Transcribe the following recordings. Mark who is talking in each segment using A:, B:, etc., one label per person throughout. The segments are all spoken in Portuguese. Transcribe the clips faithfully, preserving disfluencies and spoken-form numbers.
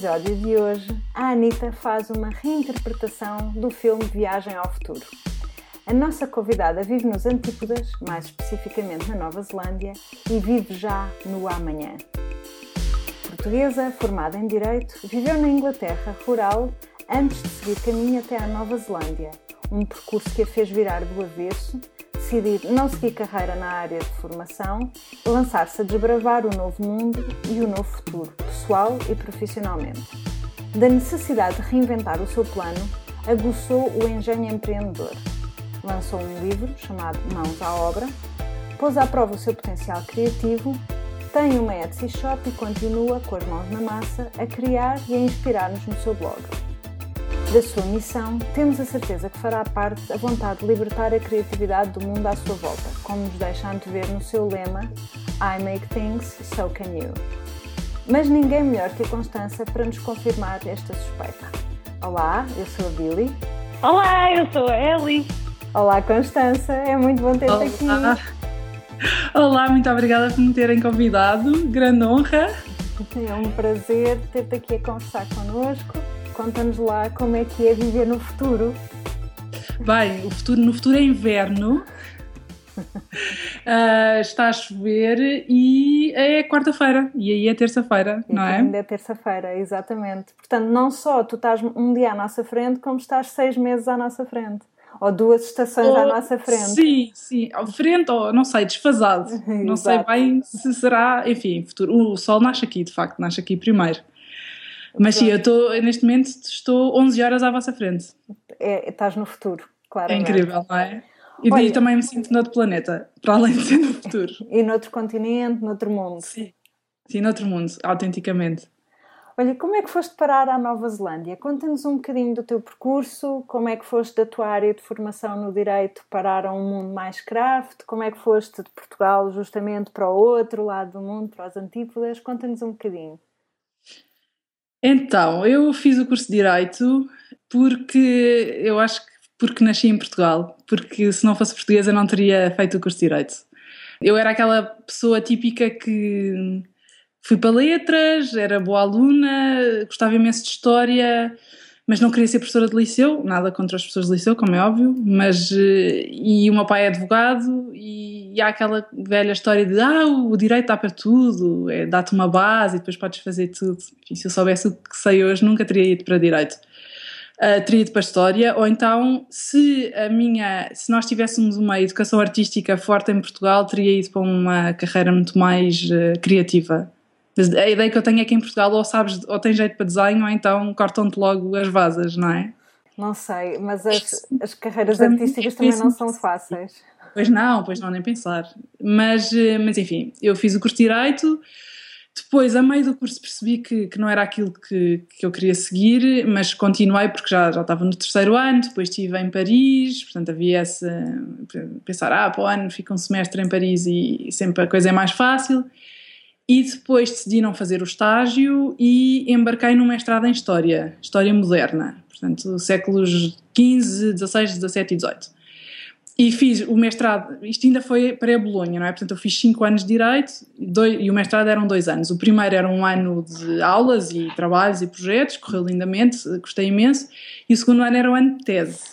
A: episódio de hoje, a Anitta faz uma reinterpretação do filme Viagem ao Futuro. A nossa convidada vive nos antípodas, mais especificamente na Nova Zelândia, e vive já no amanhã. Portuguesa, formada em Direito, viveu na Inglaterra rural antes de seguir caminho até à Nova Zelândia, um percurso que a fez virar do avesso, decidir não seguir carreira na área de formação e lançar-se a desbravar o novo mundo e o novo futuro, pessoal e profissionalmente. Da necessidade de reinventar o seu plano, aguçou o engenho empreendedor. Lançou um livro chamado Mãos à Obra, pôs à prova o seu potencial criativo, tem uma Etsy Shop e continua, com as mãos na massa, a criar e a inspirar-nos no seu blog. Da sua missão, temos a certeza que fará parte a vontade de libertar a criatividade do mundo à sua volta, como nos deixa antever no seu lema I make things, so can you. Mas ninguém melhor que a Constança para nos confirmar esta suspeita. Olá, eu sou a Billy.
B: Olá, eu sou a Ellie.
A: Olá, Constança, é muito bom ter-te aqui.
B: Olá, muito obrigada por me terem convidado, grande honra.
A: É um prazer ter-te aqui a conversar connosco. Conta-nos lá como é que é viver no futuro.
B: Bem, o futuro, no futuro é inverno, uh, está a chover e é quarta-feira, e aí é terça-feira,
A: e
B: não é?
A: Ainda é terça-feira, exatamente. Portanto, não só tu estás um dia à nossa frente, como estás seis meses à nossa frente. Ou duas estações ou, à nossa frente.
B: Sim, sim, à frente ou, não sei, desfasado. Não sei bem se será, enfim, futuro. O sol nasce aqui, de facto, nasce aqui primeiro. Mas sim, eu estou, neste momento estou onze horas à vossa frente.
A: É, estás no futuro, claro.
B: É incrível, não é? E daí também me sinto noutro planeta, para além de ser no futuro.
A: E noutro continente, noutro mundo.
B: Sim, sim, noutro mundo, autenticamente.
A: Olha, como é que foste parar à Nova Zelândia? Conta-nos um bocadinho do teu percurso, como é que foste da tua área de formação no Direito parar a um mundo mais craft, como é que foste de Portugal justamente para o outro lado do mundo, para as antípodas, conta-nos um bocadinho.
B: Então, eu fiz o curso de Direito porque, eu acho que porque nasci em Portugal, porque se não fosse portuguesa não teria feito o curso de Direito. Eu era aquela pessoa típica que fui para letras, era boa aluna, gostava imenso de História, mas não queria ser professora de liceu, nada contra as pessoas de liceu, como é óbvio, mas, e o meu pai é advogado e, e há aquela velha história de ah, o direito dá para tudo, é, dá-te uma base e depois podes fazer tudo. Enfim, se eu soubesse o que sei hoje nunca teria ido para direito, uh, teria ido para História, ou então se, a minha, se nós tivéssemos uma educação artística forte em Portugal, teria ido para uma carreira muito mais uh, criativa. Mas a ideia que eu tenho é que em Portugal ou sabes, ou tens jeito para desenho ou então cortam-te logo as vasas, não é?
A: Não sei, mas as, as carreiras artísticas também não são fáceis.
B: Pois não, pois não, nem pensar. Mas, mas enfim, eu fiz o curso de Direito, depois a meio do curso percebi que, que não era aquilo que, que eu queria seguir, mas continuei porque já, já estava no terceiro ano, depois estive em Paris, portanto havia esse, pensar, ah, para o ano fica um semestre em Paris e sempre a coisa é mais fácil. E depois decidi não fazer o estágio e embarquei num mestrado em História, História Moderna, portanto, séculos quinze, dezasseis, dezassete e dezoito. E fiz o mestrado, isto ainda foi pré-Bolonha, não é? Portanto, eu fiz cinco anos de Direito dois, e o mestrado eram dois anos. O primeiro era um ano de aulas e trabalhos e projetos, correu lindamente, gostei imenso, e o segundo ano era um ano de tese.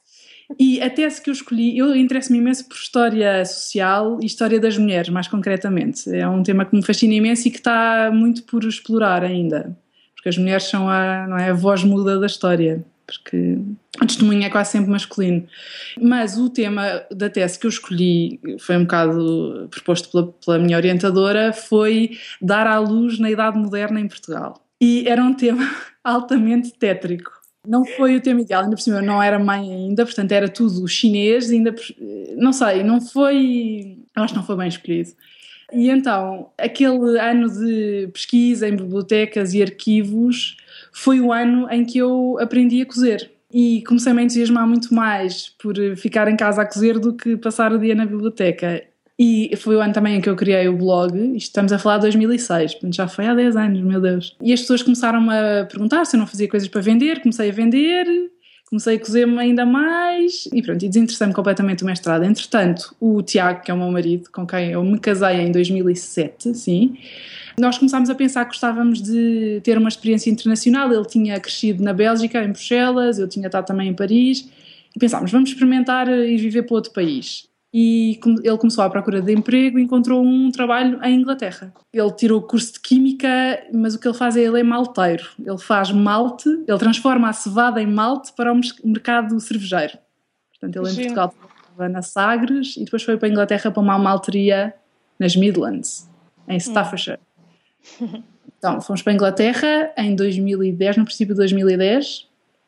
B: E a tese que eu escolhi, eu interesso-me imenso por História Social e História das Mulheres, mais concretamente. É um tema que me fascina imenso e que está muito por explorar ainda. Porque as mulheres são a, não é, a voz muda da história, porque o testemunho é quase sempre masculino. Mas o tema da tese que eu escolhi, foi um bocado proposto pela, pela minha orientadora, foi dar à luz na Idade Moderna em Portugal. E era um tema altamente tétrico. Não foi o tema ideal, ainda por cima eu não era mãe ainda, portanto era tudo chinês, ainda, não sei, não foi, eu acho que não foi bem escolhido. E então, aquele ano de pesquisa em bibliotecas e arquivos foi o ano em que eu aprendi a cozer. E comecei-me a entusiasmar muito mais por ficar em casa a cozer do que passar o dia na biblioteca. E foi o ano também em que eu criei o blog, isto estamos a falar de dois mil e seis, portanto já foi há dez anos, meu Deus. E as pessoas começaram-me a perguntar se eu não fazia coisas para vender, comecei a vender, comecei a cozer-me ainda mais e pronto, e desinteressei-me completamente do mestrado. Entretanto, o Tiago, que é o meu marido, com quem eu me casei em dois mil e sete, sim, nós começámos a pensar que gostávamos de ter uma experiência internacional. Ele tinha crescido na Bélgica, em Bruxelas, eu tinha estado também em Paris, e pensámos, vamos experimentar ir viver para outro país. E ele começou à procura de emprego e encontrou um trabalho em Inglaterra. Ele tirou o curso de Química, mas o que ele faz é, ele é malteiro. Ele faz malte, ele transforma a cevada em malte para o mercado cervejeiro. Portanto, ele Sim. em Portugal estava na Sagres e depois foi para a Inglaterra para uma malteria nas Midlands, em Staffordshire. Hum. Então, fomos para a Inglaterra em dois mil e dez, no princípio de dois mil e dez,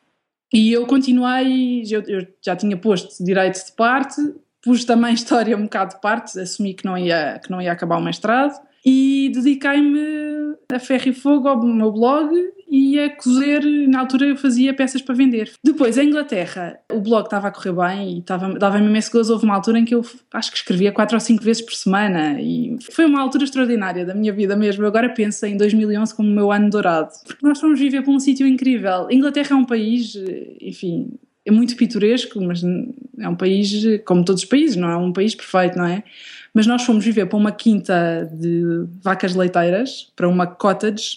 B: e eu continuei, eu, eu já tinha posto direito de parte, pus também história um bocado de parte, assumi que não ia, que não ia acabar o mestrado e dediquei-me a ferro e fogo ao meu blog e a cozer. Na altura eu fazia peças para vender. Depois, em Inglaterra, o blog estava a correr bem e estava, dava-me imenso gozo. Houve uma altura em que eu acho que escrevia quatro ou cinco vezes por semana e foi uma altura extraordinária da minha vida mesmo. Eu agora penso em dois mil e onze como o meu ano dourado, porque nós fomos viver para um sítio incrível. A Inglaterra é um país, enfim, é muito pitoresco, mas é um país como todos os países, não é um país perfeito, não é? Mas nós fomos viver para uma quinta de vacas leiteiras, para uma cottage,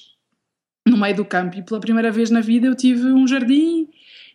B: no meio do campo, e pela primeira vez na vida eu tive um jardim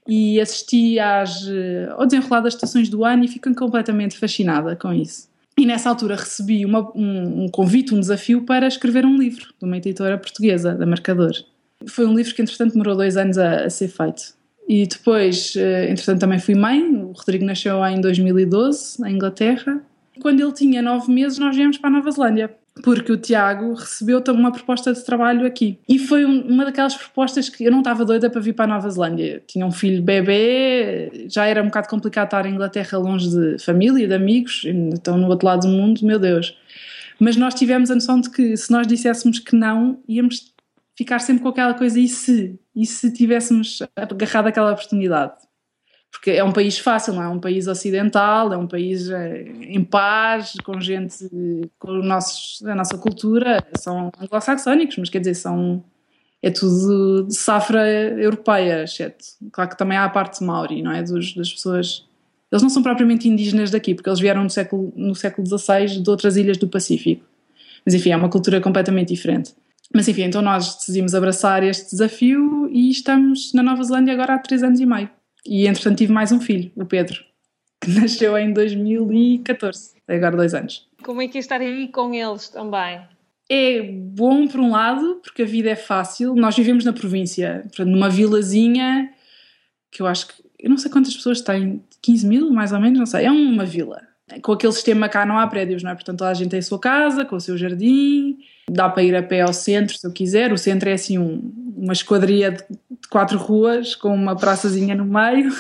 B: e assisti às, ao desenrolar das estações do ano e fico completamente fascinada com isso. E nessa altura recebi uma, um, um convite, um desafio para escrever um livro de uma editora portuguesa, da Mercador. Foi um livro que entretanto demorou dois anos a, a ser feito. E depois, entretanto, também fui mãe. O Rodrigo nasceu em dois mil e doze, na Inglaterra. Quando ele tinha nove meses, nós viemos para a Nova Zelândia, porque o Tiago recebeu também uma proposta de trabalho aqui. E foi uma daquelas propostas que eu não estava doida para vir para a Nova Zelândia. Tinha um filho bebê, já era um bocado complicado estar em Inglaterra longe de família, de amigos, então no outro lado do mundo, meu Deus. Mas nós tivemos a noção de que se nós disséssemos que não, íamos ficar sempre com aquela coisa, e se? E se tivéssemos agarrado aquela oportunidade? Porque é um país fácil, não é? É um país ocidental, é um país em paz, com gente, com o nosso, a nossa cultura, são anglo-saxónicos, mas quer dizer, são, é tudo de safra europeia, exceto. Claro que também há a parte maori, não é? Dos, das pessoas, eles não são propriamente indígenas daqui, porque eles vieram no século, no século dezasseis de outras ilhas do Pacífico. Mas enfim, é uma cultura completamente diferente. Mas enfim, então nós decidimos abraçar este desafio e estamos na Nova Zelândia agora há três anos e meio. E entretanto tive mais um filho, o Pedro, que nasceu em dois mil e catorze, tem agora dois anos.
C: Como é que é estar aí com eles também?
B: É bom por um lado, porque a vida é fácil. Nós vivemos na província, portanto, numa vilazinha que eu acho que, eu não sei quantas pessoas têm, quinze mil mais ou menos, não sei, é uma vila. Com aquele sistema cá não há prédios, não é? Portanto toda a gente tem a sua casa, com o seu jardim, dá para ir a pé ao centro se eu quiser. O centro é assim um, uma esquadria de, de quatro ruas com uma praçazinha no meio.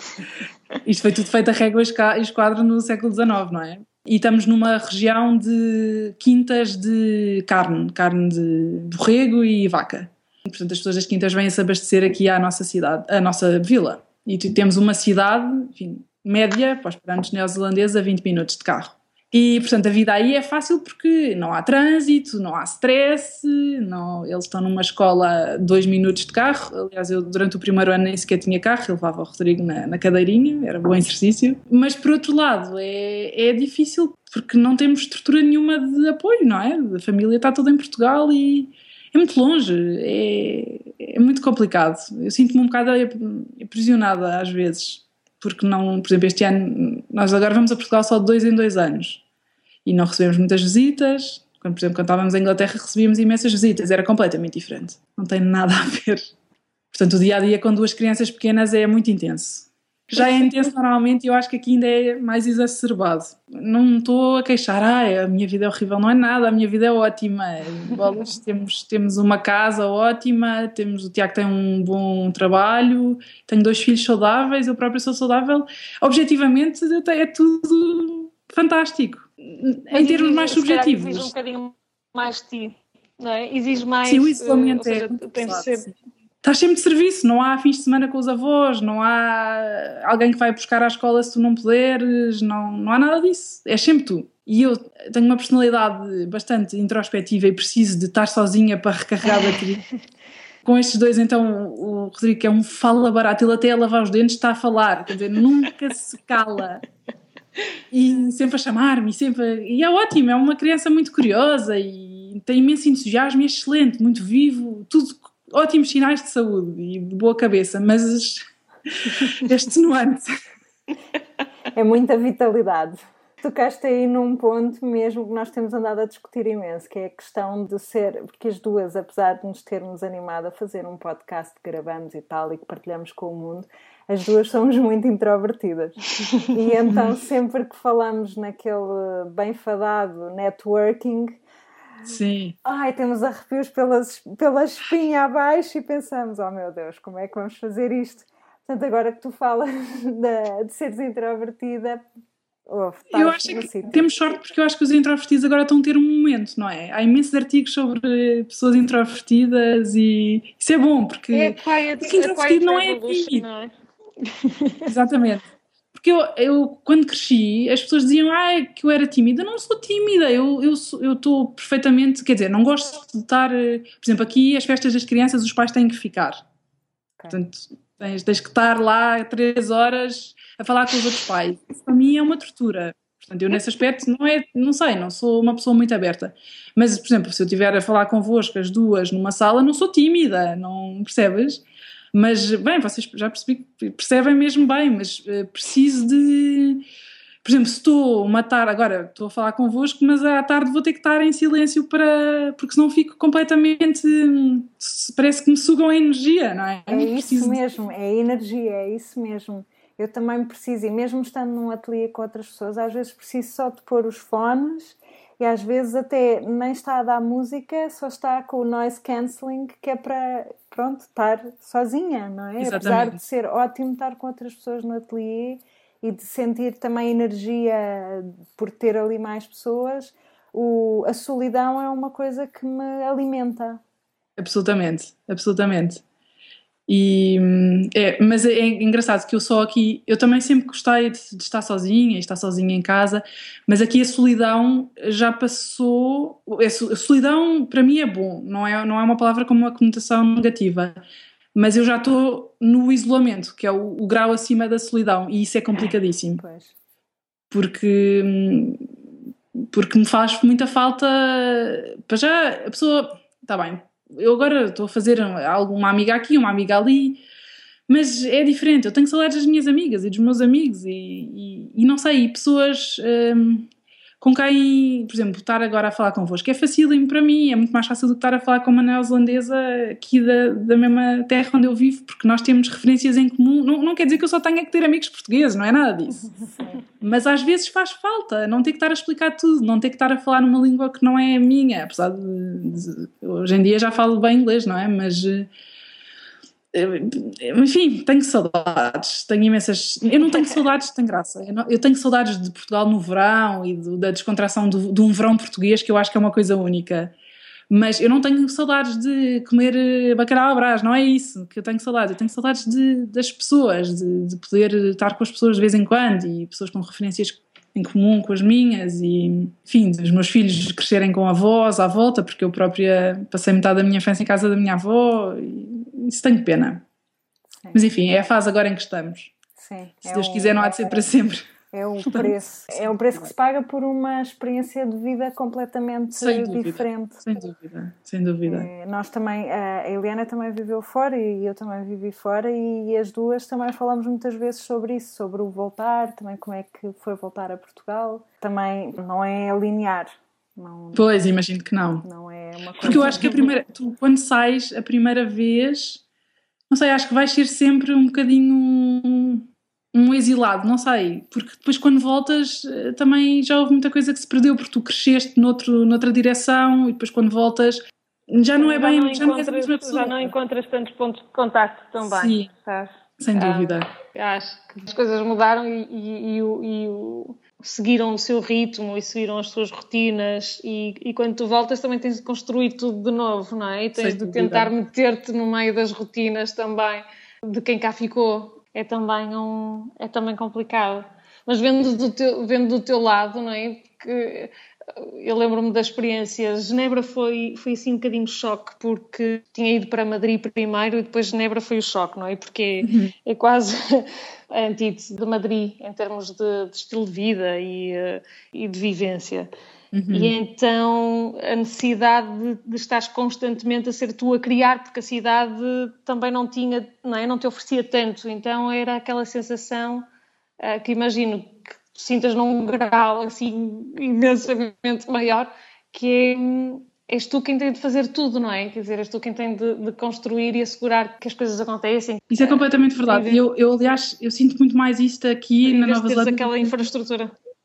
B: Isto foi tudo feito a régua e esquadra no século dezanove, não é? E estamos numa região de quintas de carne, carne de borrego e vaca. Portanto as pessoas das quintas vêm a se abastecer aqui à nossa cidade, à nossa vila. E temos uma cidade, enfim, média para os perantes neozelandeses a vinte minutos de carro. E, portanto, a vida aí é fácil porque não há trânsito, não há stress, não, eles estão numa escola a dois minutos de carro. Aliás, eu durante o primeiro ano nem sequer tinha carro, eu levava o Rodrigo na, na cadeirinha, era bom exercício. Mas, por outro lado, é, é difícil porque não temos estrutura nenhuma de apoio, não é? A família está toda em Portugal e é muito longe, é, é muito complicado. Eu sinto-me um bocado aprisionada às vezes. Porque não, por exemplo, este ano nós agora vamos a Portugal só de dois em dois anos e não recebemos muitas visitas. Quando, por exemplo, quando estávamos em Inglaterra recebíamos imensas visitas, era completamente diferente, não tem nada a ver. Portanto, o dia-a-dia com duas crianças pequenas é muito intenso. Já é intenso normalmente e eu acho que aqui ainda é mais exacerbado. Não estou a queixar, ah, a minha vida é horrível, não é nada, a minha vida é ótima. Bolas, temos, temos uma casa ótima, temos, o Tiago tem um bom trabalho, tenho dois filhos saudáveis, eu própria sou saudável. Objetivamente é tudo fantástico. Em termos mais subjetivos.
C: Exige um bocadinho mais de ti, não é? Exige mais...
B: Sim, o isolamento
C: uh,
B: é...
C: seja, tem de ser... Sim.
B: Estás sempre de serviço, não há fins de semana com os avós, não há alguém que vai buscar à escola se tu não puderes, não, não há nada disso, é sempre tu. E eu tenho uma personalidade bastante introspectiva e preciso de estar sozinha para recarregar a bateria. Com estes dois, então, o Rodrigo, que é um fala barato, ele até a lavar os dentes está a falar, quer dizer, nunca se cala. E sempre a chamar-me, sempre a... e é ótimo, é uma criança muito curiosa e tem imenso entusiasmo, é excelente, muito vivo, tudo ótimos sinais de saúde e de boa cabeça, mas este nuance.
A: É muita vitalidade. Tocaste aí num ponto mesmo que nós temos andado a discutir imenso, que é a questão de ser, porque as duas, apesar de nos termos animado a fazer um podcast que gravamos e tal e que partilhamos com o mundo, as duas somos muito introvertidas. E então sempre que falamos naquele bem fadado networking,
B: sim,
A: ai, temos arrepios pelas, pela espinha abaixo e pensamos, oh meu Deus, como é que vamos fazer isto? Portanto, agora que tu falas de, de seres introvertida... Oh,
B: eu acho que temos sorte porque eu acho que os introvertidos agora estão a ter um momento, não é? Há imensos artigos sobre pessoas introvertidas e isso é bom porque,
C: é quiet,
B: porque introvertido não é tímido. Não é? Exatamente. Porque eu, eu, quando cresci, as pessoas diziam ah, que eu era tímida. Eu não sou tímida, eu eu eu estou perfeitamente, quer dizer, não gosto de estar, por exemplo, aqui as festas das crianças os pais têm que ficar. Okay. Portanto, tens, tens que estar lá três horas a falar com os outros pais. Isso para mim é uma tortura. Portanto, eu nesse aspecto não é, não sei, não sou uma pessoa muito aberta. Mas, por exemplo, se eu estiver a falar convosco as duas numa sala, não sou tímida, não percebes? Mas, bem, vocês já percebi, percebem mesmo bem, mas uh, preciso de... Por exemplo, se estou uma tarde, agora estou a falar convosco, mas à tarde vou ter que estar em silêncio para... porque senão fico completamente... Parece que me sugam a energia, não é?
A: É isso mesmo, de... é energia, é isso mesmo. Eu também preciso, e mesmo estando num ateliê com outras pessoas, às vezes preciso só de pôr os fones e às vezes até nem está a dar música, só está com o noise cancelling, que é para, pronto, estar sozinha, não é?
B: Exatamente.
A: Apesar de ser ótimo estar com outras pessoas no ateliê e de sentir também energia por ter ali mais pessoas, o, a solidão é uma coisa que me alimenta.
B: Absolutamente, absolutamente. E, é, mas é engraçado que eu só aqui, eu também sempre gostei de, de estar sozinha, estar sozinha em casa, mas aqui a solidão já passou, a solidão para mim é bom, não é, não é uma palavra com uma conotação negativa, mas eu já estou no isolamento, que é o, o grau acima da solidão, e isso é complicadíssimo,
A: pois.
B: porque, porque me faz muita falta, para já a pessoa, está bem, eu agora estou a fazer uma amiga aqui, uma amiga ali, mas é diferente, eu tenho saudades das minhas amigas e dos meus amigos e, e, e não sei, pessoas hum, com quem, por exemplo, estar agora a falar convosco é facílimo para mim, é muito mais fácil do que estar a falar com uma neozelandesa aqui da, da mesma terra onde eu vivo, porque nós temos referências em comum, não, não quer dizer que eu só tenha que ter amigos portugueses, não é nada disso, mas às vezes faz falta, não ter que estar a explicar tudo, não ter que estar a falar numa língua que não é a minha, apesar de, de hoje em dia já falo bem inglês, não é, mas... enfim, tenho saudades, tenho imensas, eu não tenho saudades, tem graça, eu, não, eu tenho saudades de Portugal no verão e do, da descontração do, de um verão português, que eu acho que é uma coisa única, mas eu não tenho saudades de comer bacalhau à Brás, não é isso que eu tenho saudades, eu tenho saudades de, das pessoas, de, de poder estar com as pessoas de vez em quando e pessoas com referências em comum com as minhas e, enfim, os meus filhos crescerem com avós à volta, porque eu própria passei metade da minha infância em casa da minha avó e isso tenho pena. Sim. Mas enfim, é a fase agora em que estamos.
A: Sim,
B: se
A: é
B: Deus
A: um,
B: quiser não há de ser para sempre.
A: É o preço, é o preço que se paga por uma experiência de vida completamente
B: sem dúvida,
A: diferente.
B: Sem dúvida, sem dúvida.
A: É, nós também, a Eliana também viveu fora e eu também vivi fora e as duas também falamos muitas vezes sobre isso, sobre o voltar, também como é que foi voltar a Portugal. Também não é linear. Não,
B: pois, imagino que não.
A: Não é uma coisa...
B: Porque eu acho que a primeira, tu quando sais a primeira vez, não sei, acho que vais ser sempre um bocadinho um, um exilado, não sei, porque depois quando voltas também já houve muita coisa que se perdeu, porque tu cresceste noutro, noutra direção e depois quando voltas já não é
C: já
B: bem,
C: não
B: já não és a mesma pessoa.
C: Já não encontras tantos pontos de contacto também.
B: Sim,
C: sabes?
B: Sem dúvida.
C: Ah, acho que as coisas mudaram e, e, e, o, e o, seguiram o seu ritmo e seguiram as suas rotinas e, e quando tu voltas também tens de construir tudo de novo, não é? E tens de tentar meter-te no meio das rotinas também de quem cá ficou. É também, um, é também complicado. Mas vendo do teu, vendo do teu lado, não é? Porque eu lembro-me da experiência. Genebra foi, foi assim um bocadinho choque, porque tinha ido para Madrid primeiro e depois Genebra foi o choque, não é? Porque é, uhum. é quase a antítese de Madrid em termos de, de estilo de vida e, e de vivência. Uhum. E então a necessidade de, de estares constantemente a ser tu a criar, porque a cidade também não tinha, não é? Não te oferecia tanto, então era aquela sensação uh, que imagino que tu sintas num grau assim imensamente maior, que é, és tu quem tem de fazer tudo, não é? Quer dizer, és tu quem tem de, de construir e assegurar que as coisas acontecem.
B: Isso é completamente verdade. Eu, eu aliás, eu sinto muito mais isto aqui na Nova Zelândia.
C: Aquela infraestrutura.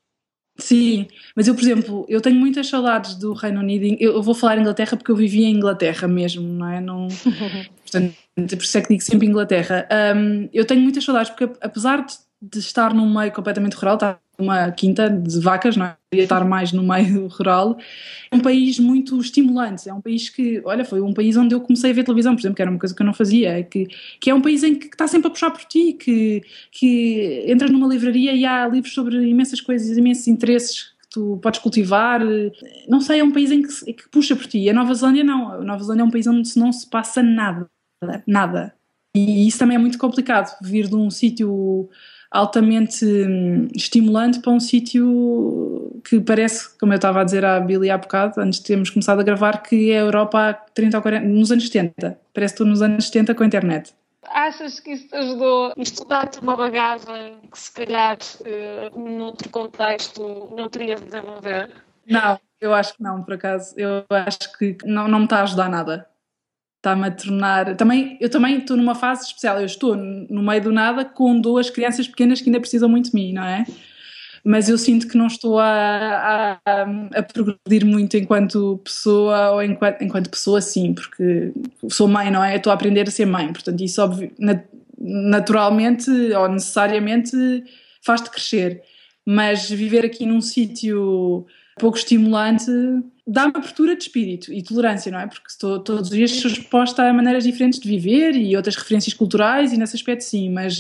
B: Sim, mas eu, por exemplo, eu tenho muitas saudades do Reino Unido. Eu vou falar Inglaterra porque eu vivi em Inglaterra mesmo, não é? Não, portanto, por isso é que digo sempre Inglaterra. Um, eu tenho muitas saudades porque, apesar de, de estar num meio completamente rural, está numa quinta de vacas, não é? Ia estar mais no meio rural. É um país muito estimulante. É um país que, olha, foi um país onde eu comecei a ver televisão, por exemplo, que era uma coisa que eu não fazia. Que, que é um país em que, que está sempre a puxar por ti, que, que entras numa livraria e há livros sobre imensas coisas, imensos interesses que tu podes cultivar. Não sei, é um país em que, que puxa por ti. A Nova Zelândia não. A Nova Zelândia é um país onde não se passa nada. Nada. E isso também é muito complicado, vir de um sítio altamente hum, estimulante para um sítio que parece, como eu estava a dizer à Billy há bocado, antes de termos começado a gravar, que é a Europa há trinta ou quarenta, nos anos setenta. Parece que estou nos anos setenta com a internet.
C: Achas que isso te ajudou a estudar-te uma bagagem que se calhar uh, noutro contexto não terias de desenvolver?
B: Não, eu acho que não, por acaso. Eu acho que não, não me está a ajudar nada. Está-me a tornar... Também, eu também estou numa fase especial. Eu estou no meio do nada com duas crianças pequenas que ainda precisam muito de mim, não é? Mas eu sinto que não estou a, a, a progredir muito enquanto pessoa, ou enquanto, enquanto pessoa sim, porque sou mãe, não é? Eu estou a aprender a ser mãe, portanto isso óbvio, naturalmente ou necessariamente faz-te crescer. Mas viver aqui num sítio pouco estimulante dá-me abertura de espírito e tolerância, não é? Porque estou todos os dias exposta a maneiras diferentes de viver e outras referências culturais e nesse aspecto sim, mas,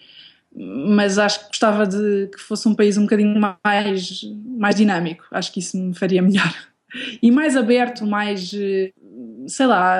B: mas acho que gostava de que fosse um país um bocadinho mais, mais dinâmico, acho que isso me faria melhor. E mais aberto, mais, sei lá,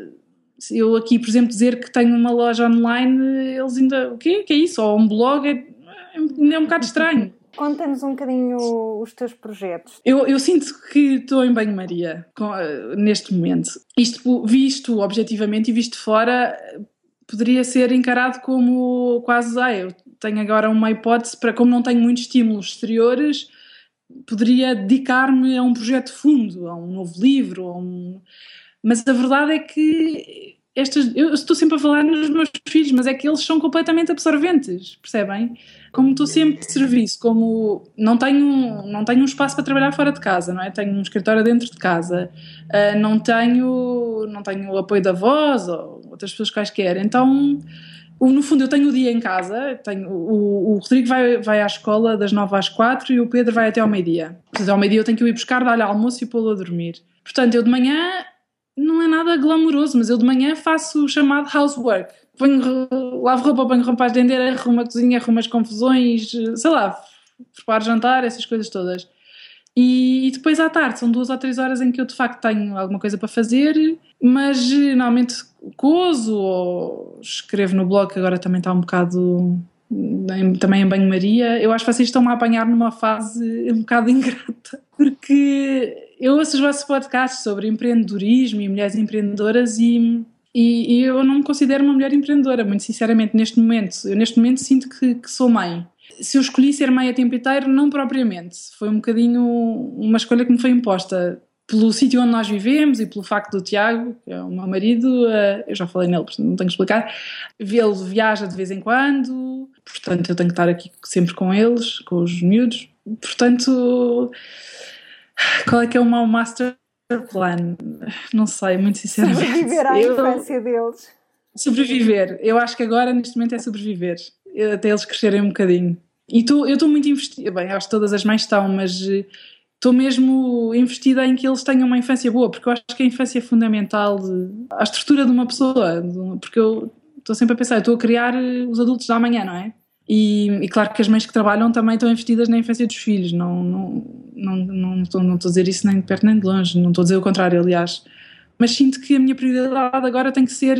B: eu aqui, por exemplo, dizer que tenho uma loja online, eles ainda, o quê? Que é isso? Ou um blog, é, é um bocado estranho.
A: Conta-nos um bocadinho os teus projetos.
B: Eu, eu sinto que estou em banho-maria com, uh, neste momento. Isto visto objetivamente e visto fora poderia ser encarado como quase, ah, eu tenho agora uma hipótese para, como não tenho muitos estímulos exteriores, poderia dedicar-me a um projeto de fundo, a um novo livro, a um... mas a verdade é que estas, eu estou sempre a falar nos meus filhos, mas é que eles são completamente absorventes, percebem? Como estou sempre de serviço, como não tenho, não tenho um espaço para trabalhar fora de casa, não é? Tenho um escritório dentro de casa, uh, não tenho, não tenho o apoio da voz ou outras pessoas quaisquer, então no fundo eu tenho o dia em casa, tenho, o, o Rodrigo vai, vai à escola das nove às quatro e o Pedro vai até ao meio-dia. Portanto, ao meio-dia eu tenho que o ir buscar, dar-lhe almoço e pô-lo a dormir. Portanto, eu de manhã não é nada glamouroso, mas eu de manhã faço o chamado housework. Ponho, lavo roupa, ponho roupa a estender, arrumo a cozinha, arrumo as confusões, sei lá, preparo jantar, essas coisas todas. E, e depois à tarde, são duas ou três horas em que eu de facto tenho alguma coisa para fazer, mas normalmente cozo ou escrevo no blog, que agora também está um bocado em, também em banho-maria. Eu acho que vocês estão-me a apanhar numa fase um bocado ingrata, porque eu ouço os vossos podcasts sobre empreendedorismo e mulheres empreendedoras e, e, e eu não me considero uma mulher empreendedora, muito sinceramente, neste momento. Eu neste momento sinto que, que sou mãe. Se eu escolhi ser mãe a tempo inteiro, não propriamente. Foi um bocadinho uma escolha que me foi imposta pelo sítio onde nós vivemos e pelo facto do Tiago, que é o meu marido, eu já falei nele, portanto não tenho que explicar, ele viaja de vez em quando, portanto eu tenho que estar aqui sempre com eles, com os miúdos. Portanto, qual é que é o meu master plan? Não sei, muito sinceramente.
A: Sobreviver à
B: eu...
A: infância deles.
B: Sobreviver. Eu acho que agora, neste momento, é sobreviver. Até eles crescerem um bocadinho. E tô, eu estou muito investida, bem, acho que todas as mães estão, mas estou mesmo investida em que eles tenham uma infância boa, porque eu acho que a infância é fundamental à estrutura de uma pessoa, porque eu estou sempre a pensar, eu estou a criar os adultos da amanhã, não é? E, e claro que as mães que trabalham também estão investidas na infância dos filhos, não, não, não, não, estou, não estou a dizer isso nem de perto nem de longe, não estou a dizer o contrário, aliás. Mas sinto que a minha prioridade agora tem que ser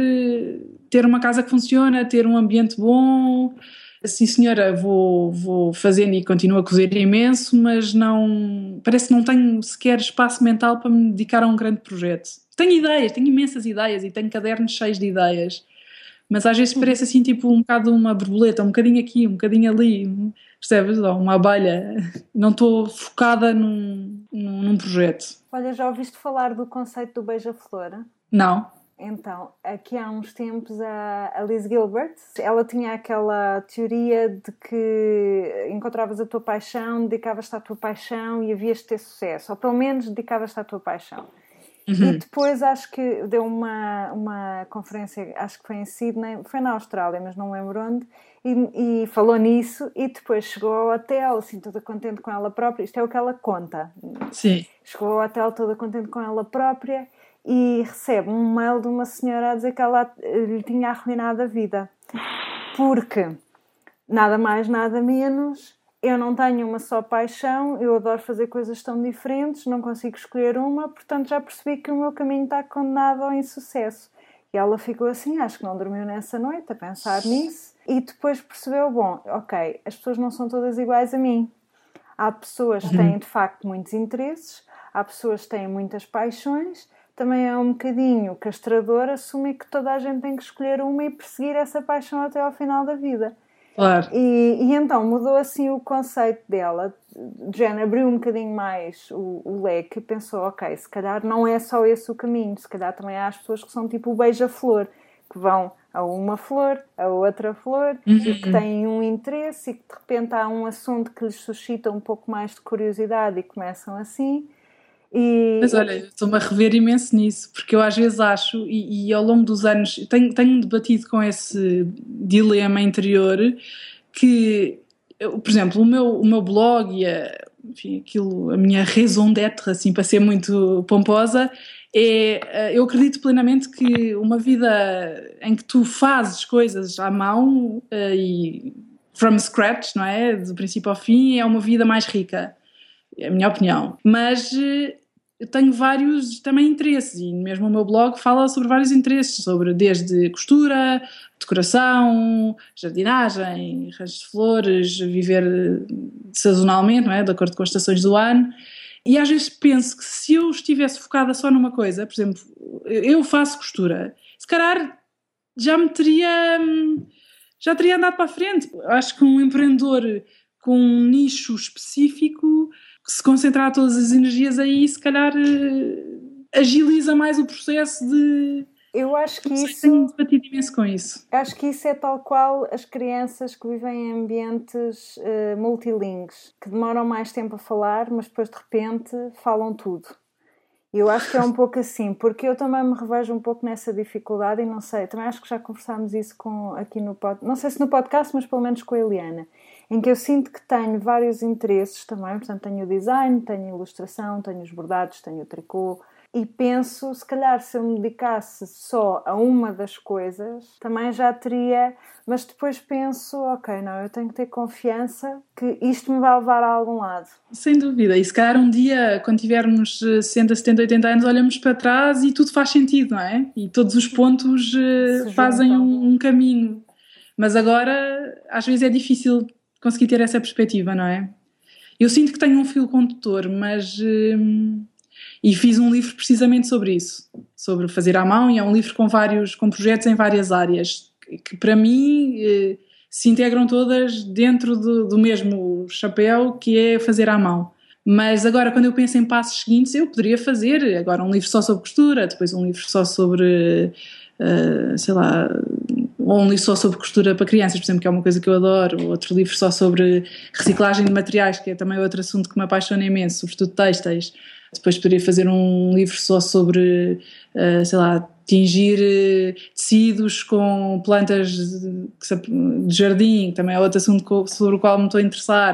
B: ter uma casa que funciona, ter um ambiente bom. Sim senhora, vou, vou fazendo e continuo a cozer imenso, mas não, parece que não tenho sequer espaço mental para me dedicar a um grande projeto. Tenho ideias, tenho imensas ideias e tenho cadernos cheios de ideias, mas às vezes parece assim tipo um bocado uma borboleta, um bocadinho aqui, um bocadinho ali, percebes? Uma abelha. Não estou focada num, num, num projeto.
A: Olha, já ouviste falar do conceito do beija-flor?
B: Não.
A: Então, aqui há uns tempos a Liz Gilbert, ela tinha aquela teoria de que encontravas a tua paixão, dedicavas-te à tua paixão e havias de ter sucesso, ou pelo menos dedicavas-te à tua paixão. Uhum. E depois acho que deu uma, uma conferência, acho que foi em Sydney, foi na Austrália, mas não lembro onde, e, e falou nisso e depois chegou ao hotel, assim, toda contente com ela própria, isto é o que ela conta.
B: Sim.
A: Chegou ao hotel toda contente com ela própria e recebe um mail de uma senhora a dizer que ela lhe tinha arruinado a vida. Porque, nada mais, nada menos, eu não tenho uma só paixão, eu adoro fazer coisas tão diferentes, não consigo escolher uma, portanto já percebi que o meu caminho está condenado ao insucesso. E ela ficou assim, acho que não dormiu nessa noite, a pensar nisso, e depois percebeu, bom, ok, as pessoas não são todas iguais a mim. Há pessoas que têm, de facto, muitos interesses, há pessoas que têm muitas paixões. Também é um bocadinho castrador assumir que toda a gente tem que escolher uma e perseguir essa paixão até ao final da vida.
B: Claro.
A: E, e então mudou assim o conceito dela, Jen abriu um bocadinho mais o, o leque e pensou, ok, se calhar não é só esse o caminho, se calhar também há as pessoas que são tipo o beija-flor, que vão a uma flor, a outra flor, uhum. e que têm um interesse e que de repente há um assunto que lhes suscita um pouco mais de curiosidade e começam assim. E...
B: Mas olha, estou-me a rever imenso nisso, porque eu às vezes acho, e, e ao longo dos anos tenho, tenho debatido com esse dilema interior, que, eu, por exemplo, o meu, o meu blog e a, enfim, aquilo, a minha raison d'être, assim, para ser muito pomposa, é, eu acredito plenamente que uma vida em que tu fazes coisas à mão e from scratch, não é? Do princípio ao fim, é uma vida mais rica. É a minha opinião. Mas eu tenho vários também interesses e mesmo o meu blog fala sobre vários interesses, sobre desde costura, decoração, jardinagem, arranjo de flores, viver sazonalmente, não é? De acordo com as estações do ano. E às vezes penso que se eu estivesse focada só numa coisa, por exemplo, eu faço costura, se calhar já me teria, já teria andado para a frente. Acho que um empreendedor com um nicho específico, que se concentrar todas as energias aí, se calhar agiliza mais o processo de...
A: Eu acho que
B: sei,
A: isso...
B: Tenho debatido imenso com isso.
A: Acho que isso é tal qual as crianças que vivem em ambientes uh, multilingues, que demoram mais tempo a falar, mas depois de repente falam tudo. Eu acho que é um pouco assim, porque eu também me revejo um pouco nessa dificuldade e não sei, também acho que já conversámos isso com, aqui no podcast, não sei se no podcast, mas pelo menos com a Eliana, em que eu sinto que tenho vários interesses também, portanto tenho o design, tenho a ilustração, tenho os bordados, tenho o tricô, e penso, se calhar se eu me dedicasse só a uma das coisas, também já teria, mas depois penso, ok, não, eu tenho que ter confiança que isto me vai levar a algum lado.
B: Sem dúvida, e se calhar um dia, quando tivermos sessenta, setenta, oitenta anos, olhamos para trás e tudo faz sentido, não é? E todos os pontos uh, fazem um, um caminho. Mas agora, às vezes é difícil conseguir ter essa perspectiva, não é? Eu sinto que tenho um fio condutor, mas... Uh, E fiz um livro precisamente sobre isso, sobre fazer à mão, e é um livro com vários, com projetos em várias áreas, que, que para mim eh, se integram todas dentro do, do mesmo chapéu, que é fazer à mão. Mas agora, quando eu penso em passos seguintes, eu poderia fazer agora um livro só sobre costura, depois um livro só sobre, uh, sei lá, ou um livro só sobre costura para crianças, por exemplo, que é uma coisa que eu adoro, outro livro só sobre reciclagem de materiais, que é também outro assunto que me apaixona imenso, sobretudo têxteis. Depois poderia fazer um livro só sobre, uh, sei lá, tingir uh, tecidos com plantas de, de jardim, que também é outro assunto sobre o qual me estou a interessar.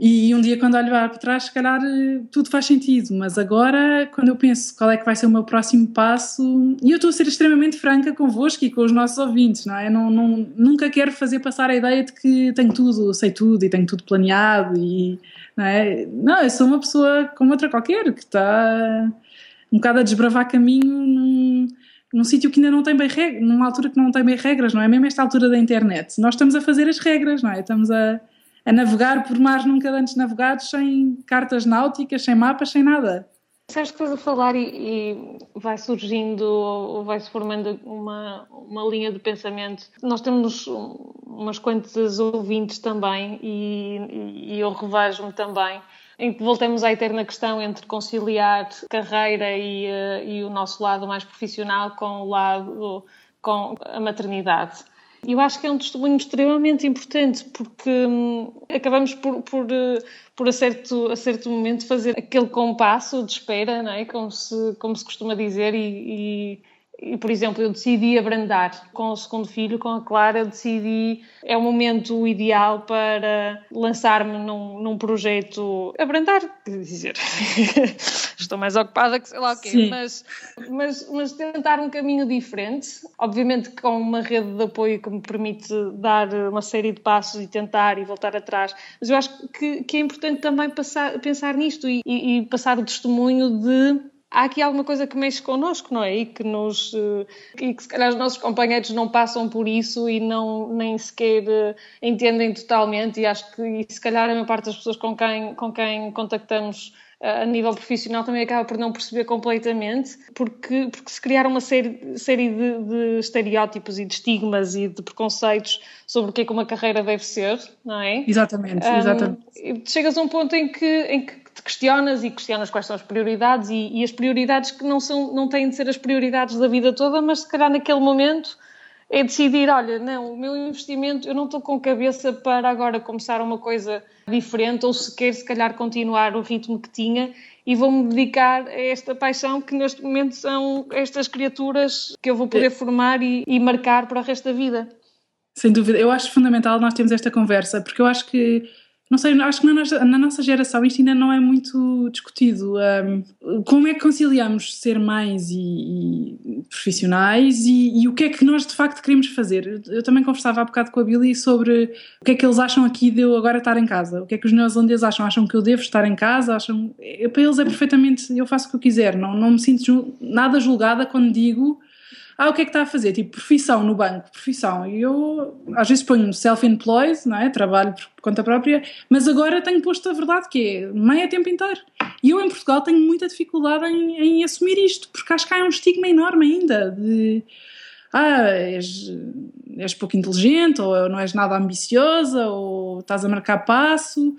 B: E um dia quando olho para trás, se calhar tudo faz sentido, mas agora quando eu penso qual é que vai ser o meu próximo passo, e eu estou a ser extremamente franca convosco e com os nossos ouvintes, não é? Não, não, nunca quero fazer passar a ideia de que tenho tudo, sei tudo e tenho tudo planeado e, não é? Não, eu sou uma pessoa como outra qualquer, que está um bocado a desbravar caminho num, num sítio que ainda não tem bem regras, numa altura que não tem bem regras, não é? Mesmo esta altura da internet, nós estamos a fazer as regras, não é? Estamos a a navegar por mares nunca antes navegados, sem cartas náuticas, sem mapas, sem nada.
C: Sabes que estás a falar e, e vai surgindo ou vai-se formando uma, uma linha de pensamento. Nós temos umas quantas ouvintes também e, e eu revejo-me também, em que voltamos à eterna questão entre conciliar carreira e, e o nosso lado mais profissional com o lado, com a maternidade. Eu acho que é um testemunho extremamente importante porque hum, acabamos por, por, por a, certo, a certo momento fazer aquele compasso de espera, não é? Como se, como se costuma dizer e, e, e, por exemplo, eu decidi abrandar com o segundo filho, com a Clara, eu decidi, é o momento ideal para lançar-me num, num projeto, abrandar, quer dizer, estou mais ocupada que sei lá o quê, mas, mas, mas tentar um caminho diferente, obviamente com uma rede de apoio que me permite dar uma série de passos e tentar e voltar atrás, mas eu acho que, que é importante também passar, pensar nisto e, e, e passar o testemunho de há aqui alguma coisa que mexe connosco, não é? E que, nos, e que se calhar os nossos companheiros não passam por isso e não, nem sequer entendem totalmente e acho que e se calhar a maior parte das pessoas com quem, com quem contactamos a nível profissional também acaba por não perceber completamente, porque, porque se criaram uma série, série de, de estereótipos e de estigmas e de preconceitos sobre o que é que uma carreira deve ser, não é?
B: Exatamente, exatamente.
C: Um, chegas a um ponto em que, em que te questionas e questionas quais são as prioridades e, e as prioridades que não, são, não têm de ser as prioridades da vida toda, mas se calhar naquele momento é decidir, olha, não, o meu investimento, eu não estou com cabeça para agora começar uma coisa diferente ou sequer, se calhar, continuar o ritmo que tinha e vou-me dedicar a esta paixão que neste momento são estas criaturas que eu vou poder formar e, e marcar para o resto da vida.
B: Sem dúvida, eu acho fundamental nós termos esta conversa, porque eu acho que não sei, acho que na nossa, na nossa geração isto ainda não é muito discutido. Um, como é que conciliamos ser mães e, e profissionais e, e o que é que nós de facto queremos fazer? Eu também conversava há bocado com a Billy sobre o que é que eles acham aqui de eu agora estar em casa. O que é que os neozelandeses acham? Acham que eu devo estar em casa? Acham... Eu, para eles é perfeitamente, eu faço o que eu quiser. Não, não me sinto jul... nada julgada quando digo ah, o que é que está a fazer? Tipo, profissão no banco, profissão. E eu, às vezes, ponho self-employed, não é? Trabalho por conta própria, mas agora tenho posto a verdade, que é meio a tempo inteiro. E eu, em Portugal, tenho muita dificuldade em, em assumir isto, porque acho que há um estigma enorme ainda de ah, és, és pouco inteligente, ou não és nada ambiciosa, ou estás a marcar passo.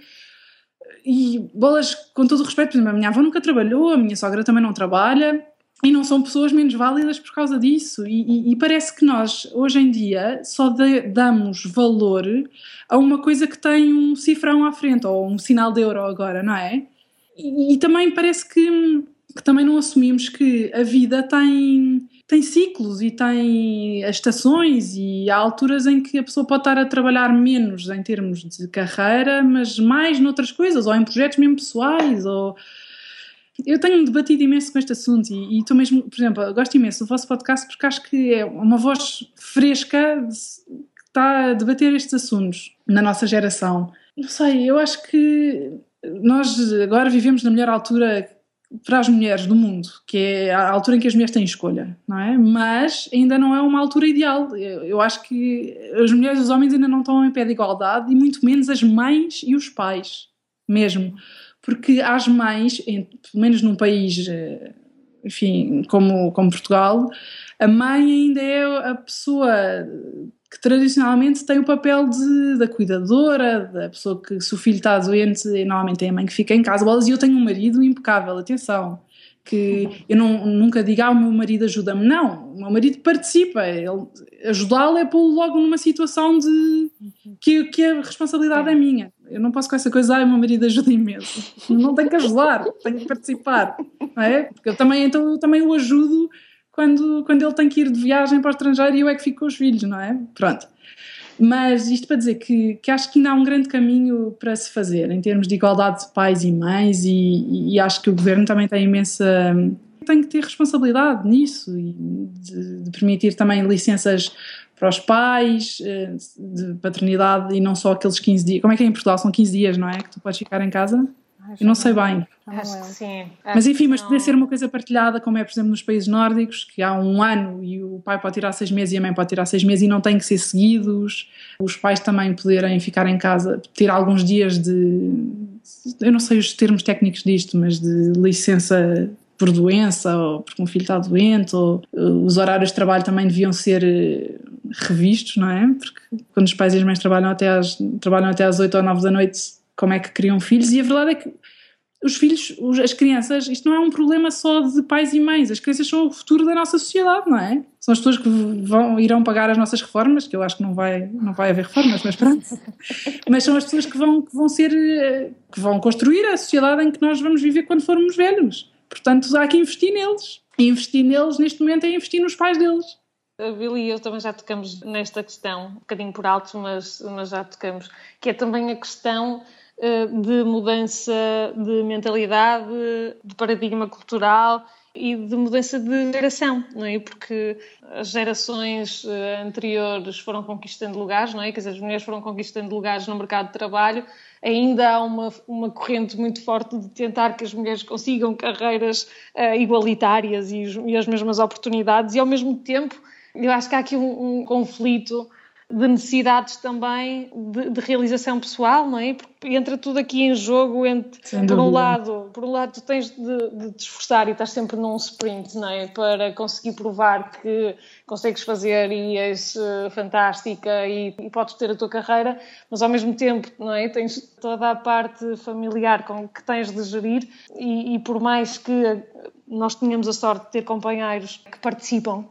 B: E, bolas, com todo o respeito, por exemplo, a minha avó nunca trabalhou, a minha sogra também não trabalha, e não são pessoas menos válidas por causa disso. E, e, e parece que nós, hoje em dia, só de, damos valor a uma coisa que tem um cifrão à frente, ou um sinal de euro agora, não é? E, e também parece que, que também não assumimos que a vida tem, tem ciclos e tem estações e há alturas em que a pessoa pode estar a trabalhar menos em termos de carreira, mas mais noutras coisas, ou em projetos mesmo pessoais, ou... Eu tenho debatido imenso com este assunto e estou mesmo, por exemplo, eu gosto imenso do vosso podcast porque acho que é uma voz fresca que está a debater estes assuntos na nossa geração. Não sei, eu acho que nós agora vivemos na melhor altura para as mulheres do mundo, que é a altura em que as mulheres têm escolha, não é? Mas ainda não é uma altura ideal. Eu, eu acho que as mulheres e os homens ainda não estão em pé de igualdade e muito menos as mães e os pais, mesmo. Porque às mães, pelo menos num país, enfim, como, como Portugal, a mãe ainda é a pessoa que tradicionalmente tem o papel de, da cuidadora, da pessoa que, se o filho está doente, normalmente é a mãe que fica em casa. E eu tenho um marido impecável, atenção, que eu não, nunca digo, ah, o meu marido ajuda-me. Não, o meu marido participa. Ele, ajudá-lo é pô-lo logo numa situação de que, que a responsabilidade é minha. Eu não posso com essa coisa, ah, o meu marido ajuda imenso. Não tenho que ajudar, tenho que participar. Não é? Porque eu também, então, eu também o ajudo quando, quando ele tem que ir de viagem para o estrangeiro e eu é que fico com os filhos, não é? Pronto. Mas isto para dizer que, que acho que ainda há um grande caminho para se fazer em termos de igualdade de pais e mães e, e acho que o governo também tem imensa... tem que ter responsabilidade nisso e de, de permitir também licenças para os pais, de paternidade e não só aqueles quinze dias. Como é que é em Portugal? São quinze dias, não é? Que tu podes ficar em casa? Eu não sei bem.
C: Acho que sim.
B: Mas enfim, mas poder ser uma coisa partilhada, como é, por exemplo, nos países nórdicos, que há um ano e o pai pode tirar seis meses e a mãe pode tirar seis meses e não têm que ser seguidos. Os pais também poderem ficar em casa, ter alguns dias de... eu não sei os termos técnicos disto, mas de licença por doença ou porque um filho está doente, ou uh, os horários de trabalho também deviam ser uh, revistos, não é? Porque quando os pais e as mães trabalham até às, trabalham até às oito ou nove da noite, como é que criam filhos? E a verdade é que os filhos, os, as crianças, isto não é um problema só de pais e mães, as crianças são o futuro da nossa sociedade, não é? São as pessoas que vão, irão pagar as nossas reformas, que eu acho que não vai, não vai haver reformas, mas pronto. Mas são as pessoas que vão, que vão ser, que vão construir a sociedade em que nós vamos viver quando formos velhos. Portanto, há que investir neles. E investir neles, neste momento, é investir nos pais deles.
C: A Billy e eu também já tocamos nesta questão, um bocadinho por alto, mas, mas já tocamos, que é também a questão uh, de mudança de mentalidade, de paradigma cultural e de mudança de geração, não é? Porque as gerações uh, anteriores foram conquistando lugares, não é? Quer dizer, as mulheres foram conquistando lugares no mercado de trabalho. Ainda há uma, uma corrente muito forte de tentar que as mulheres consigam carreiras uh, igualitárias e, e as mesmas oportunidades, e ao mesmo tempo eu acho que há aqui um, um conflito de necessidades também de, de realização pessoal, não é? Porque entra tudo aqui em jogo, entre, por um lado, por um lado tu tens de, de te esforçar e estás sempre num sprint, não é? Para conseguir provar que consegues fazer e és uh, fantástica e, e podes ter a tua carreira, mas ao mesmo tempo, não é? Tens toda a parte familiar com que tens de gerir e, e por mais que nós tenhamos a sorte de ter companheiros que participam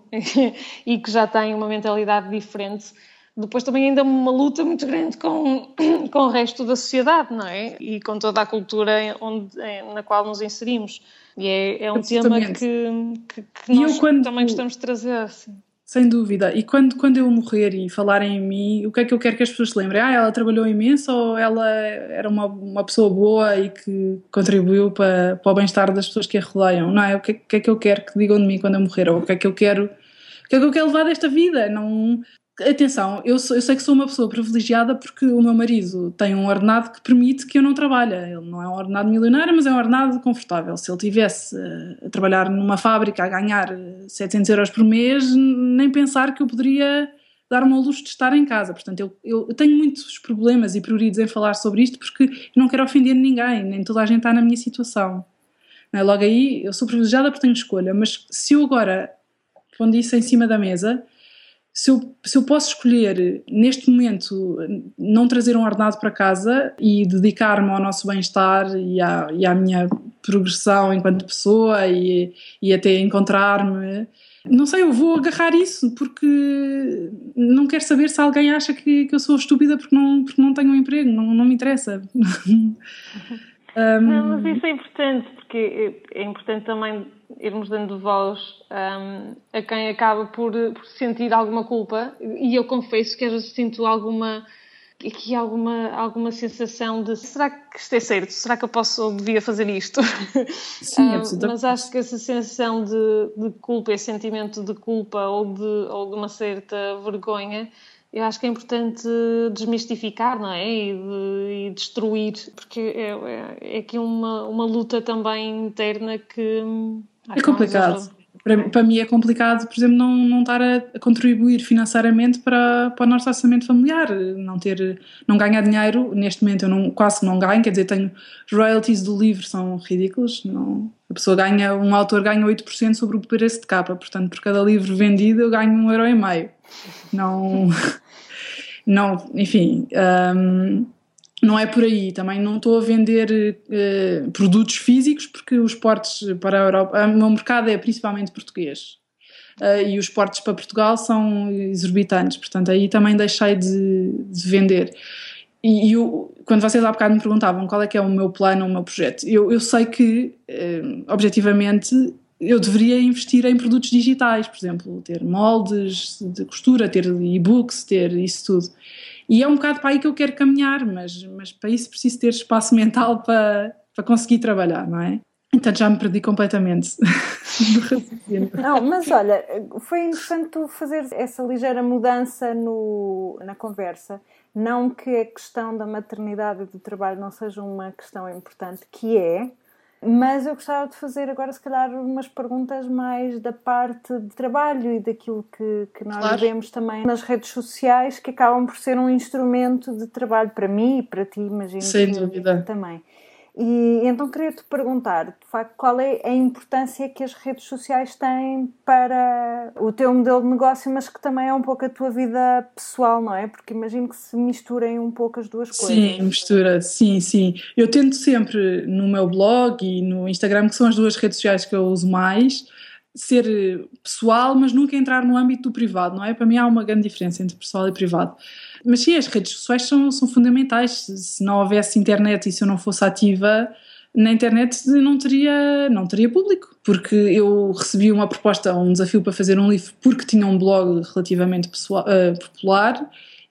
C: e que já têm uma mentalidade diferente, depois também ainda uma luta muito grande com, com o resto da sociedade, não é? E com toda a cultura onde, na qual nos inserimos. E é, é um tema que, que, que nós quando, também gostamos de trazer. Assim.
B: Sem dúvida. E quando, quando eu morrer e falarem em mim, o que é que eu quero que as pessoas se lembrem? Ah, ela trabalhou imenso ou ela era uma, uma pessoa boa e que contribuiu para, para o bem-estar das pessoas que a rodeiam? Não é? O que é, que é que eu quero que digam de mim quando eu morrer? Ou o que é que eu quero, o que é que eu quero levar desta vida? Não... Atenção, eu, sou, eu sei que sou uma pessoa privilegiada porque o meu marido tem um ordenado que permite que eu não trabalhe. Ele não é um ordenado milionário, mas é um ordenado confortável. Se ele tivesse a trabalhar numa fábrica a ganhar setecentos euros por mês, nem pensar que eu poderia dar-me ao luxo de estar em casa. Portanto, eu, eu tenho muitos problemas e prioridades em falar sobre isto porque eu não quero ofender ninguém, nem toda a gente está na minha situação. Não é? Logo aí, eu sou privilegiada porque tenho escolha, mas se eu agora pondo isso em cima da mesa... Se eu, se eu posso escolher, neste momento, não trazer um ordenado para casa e dedicar-me ao nosso bem-estar e à, e à minha progressão enquanto pessoa e, e até encontrar-me, não sei, eu vou agarrar isso porque não quero saber se alguém acha que, que eu sou estúpida porque não, porque não tenho um emprego, não, não me interessa.
C: um... Não, mas isso é importante porque é importante também irmos dando voz um, a quem acaba por, por sentir alguma culpa, e eu confesso que às vezes sinto alguma, aqui alguma, alguma sensação de será que isto é certo? Será que eu posso ou devia fazer isto?
B: Sim,
C: um, mas acho que essa sensação de, de culpa, esse sentimento de culpa ou de, ou de uma certa vergonha, eu acho que é importante desmistificar, não é? E, de, e destruir, porque é, é, é aqui uma, uma luta também interna que...
B: É complicado. Para, para mim é complicado, por exemplo, não, não estar a, a contribuir financeiramente para, para o nosso orçamento familiar, não ter, não ganhar dinheiro, neste momento eu não, quase não ganho, quer dizer, tenho, os royalties do livro são ridículos, não, a pessoa ganha, um autor ganha oito por cento sobre o preço de capa, portanto por cada livro vendido eu ganho um euro e meio, não, não, enfim... Um, não é por aí, também não estou a vender uh, produtos físicos porque os portos para a Europa, o meu mercado é principalmente português uh, e os portos para Portugal são exorbitantes, portanto aí também deixei de, de vender. E, e eu, quando vocês há bocado me perguntavam qual é que é o meu plano, o meu projeto, eu, eu sei que, uh, objetivamente, eu deveria investir em produtos digitais, por exemplo, ter moldes de costura, ter e-books, ter isso tudo. E é um bocado para aí que eu quero caminhar, mas, mas para isso preciso ter espaço mental para, para conseguir trabalhar, não é? Então já me perdi completamente do raciocínio.
A: Não, mas olha, foi interessante tu fazer essa ligeira mudança no, na conversa. Não que a questão da maternidade e do trabalho não seja uma questão importante, que é, mas eu gostava de fazer agora, se calhar, umas perguntas mais da parte de trabalho e daquilo que, que nós claro. Vemos também nas redes sociais, que acabam por ser um instrumento de trabalho para mim e para ti, imagino.
B: Sem dúvida.
A: Também. E então queria-te perguntar, de facto, qual é a importância que as redes sociais têm para o teu modelo de negócio, mas que também é um pouco a tua vida pessoal, não é? Porque imagino que se misturem um pouco as duas coisas.
B: Sim, mistura, sim, sim. Eu tento sempre no meu blog e no Instagram, que são as duas redes sociais que eu uso mais, ser pessoal, mas nunca entrar no âmbito do privado, não é? Para mim há uma grande diferença entre pessoal e privado. Mas sim, as redes sociais são, são fundamentais. Se não houvesse internet e se eu não fosse ativa na internet, não teria, não teria público. Porque eu recebi uma proposta, um desafio para fazer um livro porque tinha um blog relativamente pessoal, uh, popular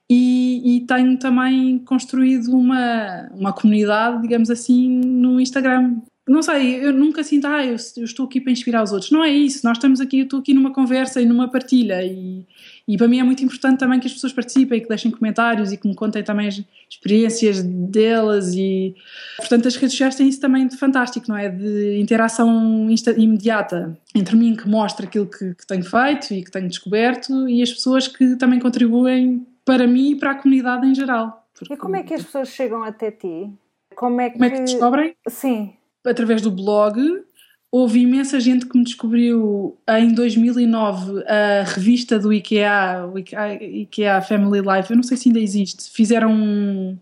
B: e, e tenho também construído uma, uma comunidade, digamos assim, no Instagram. Não sei, eu nunca sinto, ah, eu, eu estou aqui para inspirar os outros. Não é isso, nós estamos aqui, eu estou aqui numa conversa e numa partilha e, e para mim é muito importante também que as pessoas participem, que deixem comentários e que me contem também as experiências delas e, portanto, as redes sociais têm isso também de fantástico, não é? De interação insta- imediata entre mim, que mostra aquilo que, que tenho feito e que tenho descoberto, e as pessoas que também contribuem para mim e para a comunidade em geral.
A: Porque... E como é que as pessoas chegam até ti? Como é que,
B: como é que descobrem?
A: Sim.
B: Através do blog. Houve imensa gente que me descobriu em dois mil e nove a revista do IKEA, o IKEA, IKEA Family Life, eu não sei se ainda existe, fizeram um,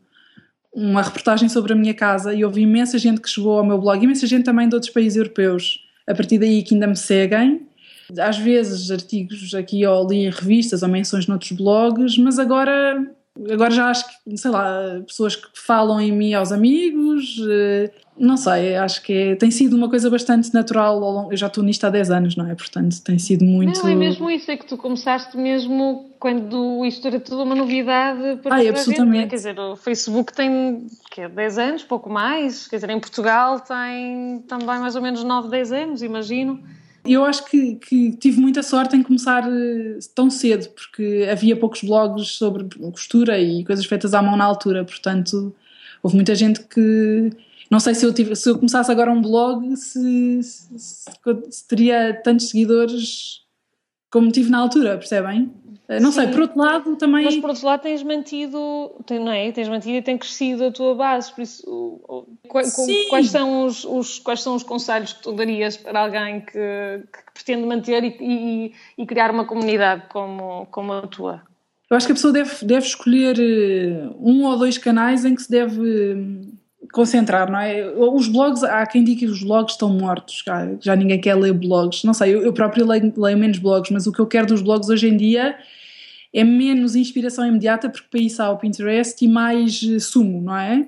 B: uma reportagem sobre a minha casa e houve imensa gente que chegou ao meu blog, imensa gente também de outros países europeus, a partir daí que ainda me seguem. Às vezes artigos aqui ou ali em revistas ou menções noutros blogs, mas agora... Agora já acho que, sei lá, pessoas que falam em mim aos amigos, não sei, acho que é, tem sido uma coisa bastante natural ao longo, eu já estou nisto há dez anos, não é? Portanto, tem sido muito...
C: Não, é mesmo isso, é que tu começaste mesmo quando isto era tudo uma novidade para
B: ah,
C: toda
B: absolutamente.
C: a gente, quer dizer, o Facebook tem que é, dez anos, pouco mais, quer dizer, em Portugal tem também mais ou menos nove, dez anos, imagino.
B: Eu acho que, que tive muita sorte em começar tão cedo, porque havia poucos blogs sobre costura e coisas feitas à mão na altura, portanto houve muita gente que... Não sei se eu, tive, se eu começasse agora um blog se, se, se teria tantos seguidores como tive na altura, percebem? Não Sim. sei, por outro lado também...
C: Mas por outro lado tens mantido, não é? Tens mantido e tem crescido a tua base, por isso quais, quais, são os, os, quais são os conselhos que tu darias para alguém que, que pretende manter e, e, e criar uma comunidade como, como a tua?
B: Eu acho que a pessoa deve, deve escolher um ou dois canais em que se deve concentrar, não é? Os blogs, há quem diga que os blogs estão mortos, já, já ninguém quer ler blogs, não sei, eu, eu próprio leio, leio menos blogs, mas o que eu quero dos blogs hoje em dia é menos inspiração imediata, porque para isso há o Pinterest, e mais sumo, não é?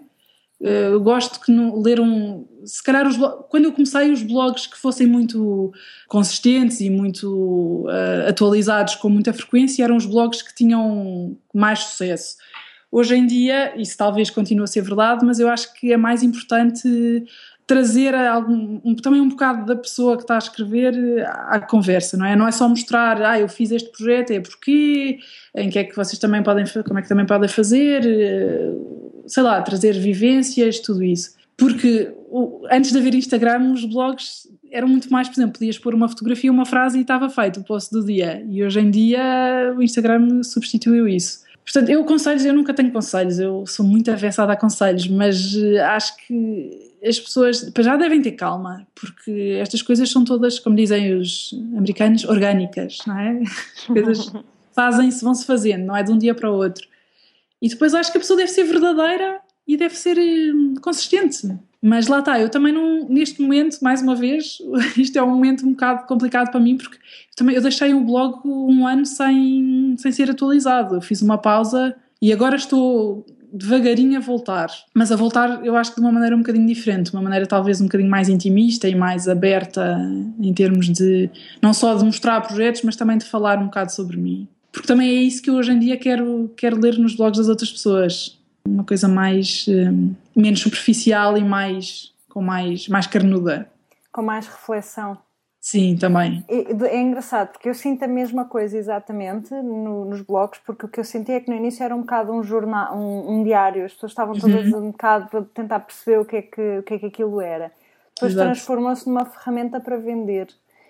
B: Eu gosto de ler um... Se calhar, os blogs, quando eu comecei, os blogs que fossem muito consistentes e muito uh, atualizados com muita frequência eram os blogs que tinham mais sucesso. Hoje em dia, isso talvez continue a ser verdade, mas eu acho que é mais importante trazer algum, um, também um bocado da pessoa que está a escrever à, à conversa, não é? Não é só mostrar, ah, eu fiz este projeto, é porquê, em que é que vocês também podem, como é que também podem fazer, sei lá, trazer vivências, tudo isso. Porque antes de haver Instagram, os blogs eram muito mais, por exemplo, podias pôr uma fotografia, uma frase e estava feito o post do dia. E hoje em dia o Instagram substituiu isso. Portanto, eu conselhos, eu nunca tenho conselhos, eu sou muito avessada a conselhos, mas acho que as pessoas já devem ter calma, porque estas coisas são todas, como dizem os americanos, orgânicas, não é? As coisas fazem-se, vão-se fazendo, não é de um dia para o outro. E depois acho que a pessoa deve ser verdadeira e deve ser hum, consistente. Mas lá está, eu também não, neste momento, mais uma vez, isto é um momento um bocado complicado para mim, porque eu, também, eu deixei o blog um ano sem, sem ser atualizado. Eu fiz uma pausa e agora estou devagarinho a voltar, mas a voltar eu acho que de uma maneira um bocadinho diferente, uma maneira talvez um bocadinho mais intimista e mais aberta em termos de, não só de mostrar projetos, mas também de falar um bocado sobre mim. Porque também é isso que eu hoje em dia quero, quero ler nos blogs das outras pessoas. Uma coisa mais, um, menos superficial e mais, com mais, mais carnuda.
A: Com mais reflexão.
B: Sim, também.
A: É, é engraçado, porque eu sinto a mesma coisa exatamente no, nos blogs, porque o que eu senti é que no início era um bocado um jornal, um, um diário, as pessoas estavam todas uhum. um bocado para tentar perceber o que é que, o que, é que aquilo era. Depois Exato. Transformou-se numa ferramenta para vender.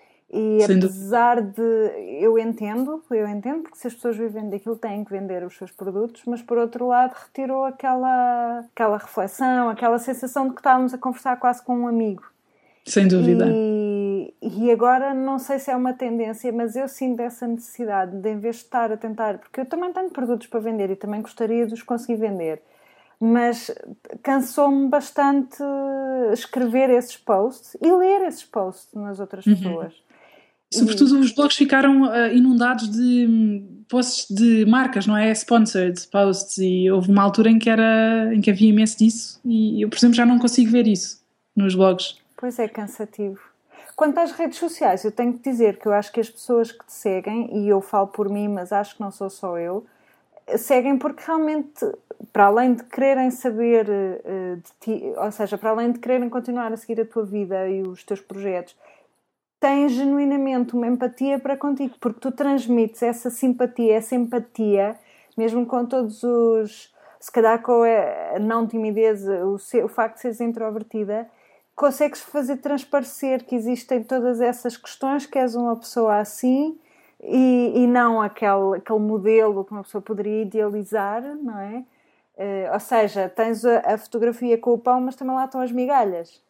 A: E Sem apesar dúvida. de... Eu entendo, eu entendo, porque se as pessoas vivem daquilo têm que vender os seus produtos, mas por outro lado retirou aquela, aquela reflexão, aquela sensação de que estávamos a conversar quase com um amigo.
B: Sem dúvida.
A: E, e agora não sei se é uma tendência, mas eu sinto essa necessidade de, em vez de estar a tentar, porque eu também tenho produtos para vender e também gostaria de os conseguir vender, mas cansou-me bastante escrever esses posts e ler esses posts nas outras uhum. pessoas.
B: Sobretudo os blogs ficaram uh, inundados de posts de marcas, não é? Sponsored posts, e houve uma altura em que, era, em que havia imenso disso e eu, por exemplo, já não consigo ver isso nos blogs.
A: Pois é, cansativo. Quanto às redes sociais, eu tenho que dizer que eu acho que as pessoas que te seguem, e eu falo por mim, mas acho que não sou só eu, seguem porque realmente, para além de quererem saber uh, de ti, ou seja, para além de quererem continuar a seguir a tua vida e os teus projetos, têm genuinamente uma empatia para contigo, porque tu transmites essa simpatia, essa empatia, mesmo com todos os, se calhar com a não timidez, o, ser, o facto de seres introvertida, consegues fazer transparecer que existem todas essas questões, que és uma pessoa assim e, e não aquele, aquele modelo que uma pessoa poderia idealizar, não é? Uh, ou seja, tens a, a fotografia com o pão, mas também lá estão as migalhas.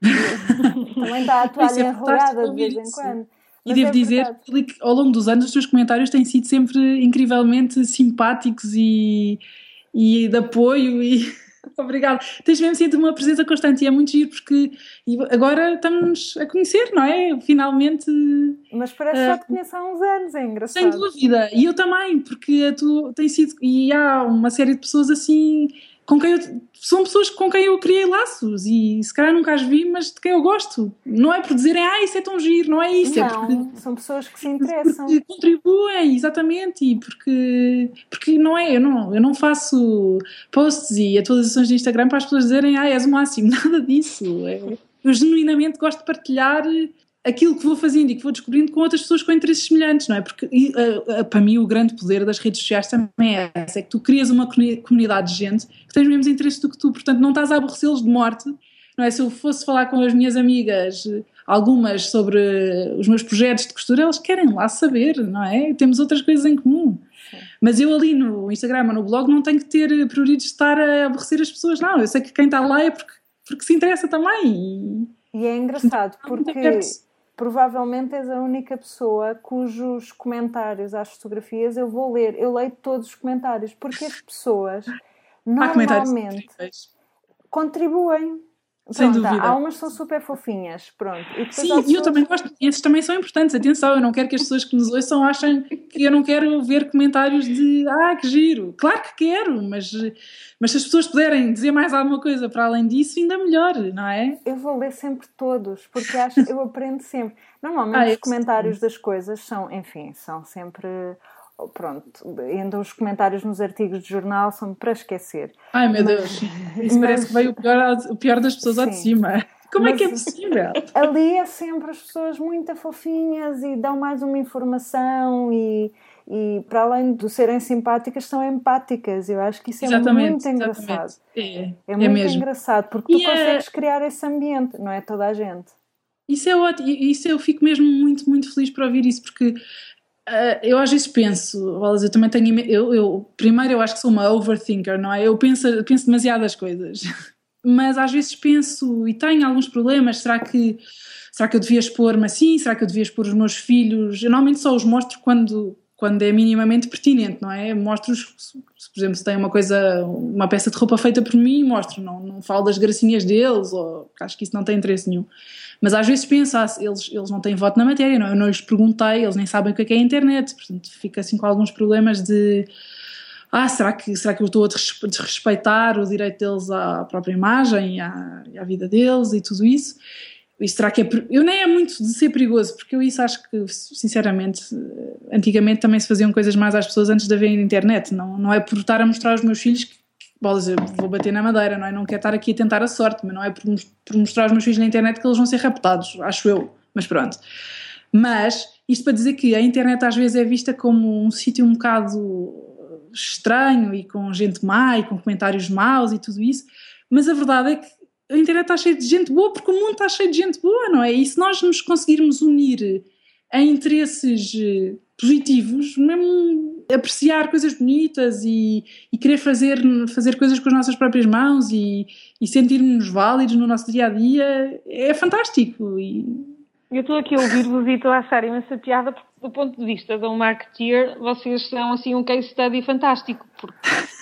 A: Também está a toalha é enrolada de vez em quando.
B: E devo é dizer que ao longo dos anos os teus comentários têm sido sempre incrivelmente simpáticos e, e de apoio e... Obrigada. Tens mesmo sido uma presença constante e é muito giro porque agora estamos a conhecer, não é? Finalmente.
A: Mas parece que já te conheço há uns anos, é engraçado.
B: Sem dúvida. E eu também, porque tu tens sido. E há uma série de pessoas assim. Com quem eu, são pessoas com quem eu criei laços e se calhar nunca as vi, mas de quem eu gosto. Não é por dizerem, ah, isso é tão giro, não é isso.
A: Não,
B: é porque,
A: são pessoas que se interessam.
B: Porque contribuem, exatamente, e porque, porque não é, eu não, eu não faço posts e atualizações de Instagram para as pessoas dizerem, ah, és o máximo, nada disso. É, eu genuinamente gosto de partilhar aquilo que vou fazendo e que vou descobrindo com outras pessoas com interesses semelhantes, não é? Porque uh, uh, para mim o grande poder das redes sociais também é esse, é que tu crias uma comunidade de gente que tem os mesmos interesses do que tu, portanto não estás a aborrecê-los de morte, não é? Se eu fosse falar com as minhas amigas, algumas sobre os meus projetos de costura, elas querem lá saber, não é? Temos outras coisas em comum. Sim. Mas eu ali no Instagram ou no blog não tenho que ter prioridade de estar a aborrecer as pessoas, não, eu sei que quem está lá é porque, porque se interessa também.
A: E, e é engraçado porque... Provavelmente és a única pessoa cujos comentários às fotografias eu vou ler. Eu leio todos os comentários, porque as pessoas normalmente contribuem.
B: Sem
A: Pronto,
B: dúvida.
A: Há umas que são super fofinhas, pronto. E
B: Sim, e pessoas... eu também gosto, esses também são importantes, atenção, eu não quero que as pessoas que nos ouçam achem que eu não quero ver comentários de ah, que giro, claro que quero, mas, mas se as pessoas puderem dizer mais alguma coisa para além disso, ainda melhor, não é?
A: Eu vou ler sempre todos, porque acho que eu aprendo sempre. Normalmente ah, os comentários sim. das coisas são, enfim, são sempre... Pronto, ainda os comentários nos artigos de jornal são para esquecer.
B: Ai meu mas, Deus, isso mas, parece que veio o pior, o pior das pessoas sim. ao de cima. Como mas, é que é possível?
A: Ali é sempre as pessoas muito fofinhas e dão mais uma informação e, e para além de serem simpáticas, são empáticas. Eu acho que isso é
B: exatamente,
A: muito engraçado.
B: É, é,
A: é muito
B: mesmo.
A: engraçado, porque tu
B: e
A: consegues
B: é...
A: criar esse ambiente, não é toda a gente.
B: Isso é ótimo, isso eu fico mesmo muito, muito feliz por ouvir isso, porque Uh, eu às vezes penso, eu também tenho, eu, eu, primeiro eu acho que sou uma overthinker, não é? Eu penso, penso demasiadas coisas, mas às vezes penso e tenho alguns problemas, será que, será que eu devia expor-me assim, será que eu devia expor os meus filhos? Eu normalmente só os mostro quando, quando é minimamente pertinente, não é? Mostro-os, por exemplo, se tem uma coisa, uma peça de roupa feita por mim, mostro, não, não falo das gracinhas deles, ou acho que isso não tem interesse nenhum. Mas às vezes penso, ah, eles, eles não têm voto na matéria, não? Eu não lhes perguntei, eles nem sabem o que é, que é a internet, portanto fico assim com alguns problemas de ah, será que, será que eu estou a desrespeitar o direito deles à própria imagem e à, e à vida deles e tudo isso? E será que é... Eu nem é muito de ser perigoso, porque eu isso acho que, sinceramente, antigamente também se faziam coisas mais às pessoas antes de haver internet. Não, não é por estar a mostrar aos meus filhos que, bolas, eu vou bater na madeira, não é? Não quero estar aqui a tentar a sorte, mas não é por, por mostrar aos meus filhos na internet que eles vão ser raptados, acho eu. Mas pronto. Mas, isto para dizer que a internet às vezes é vista como um sítio um bocado estranho e com gente má e com comentários maus e tudo isso, mas a verdade é que a internet está cheia de gente boa porque o mundo está cheio de gente boa, não é? E se nós nos conseguirmos unir em interesses positivos, mesmo apreciar coisas bonitas e, e querer fazer, fazer coisas com as nossas próprias mãos e, e sentirmos válidos no nosso dia-a-dia, é fantástico. E...
C: Eu estou aqui a ouvir-vos e estou a achar imensa piada porque, do ponto de vista de um marketeer, vocês são assim um case study fantástico, porque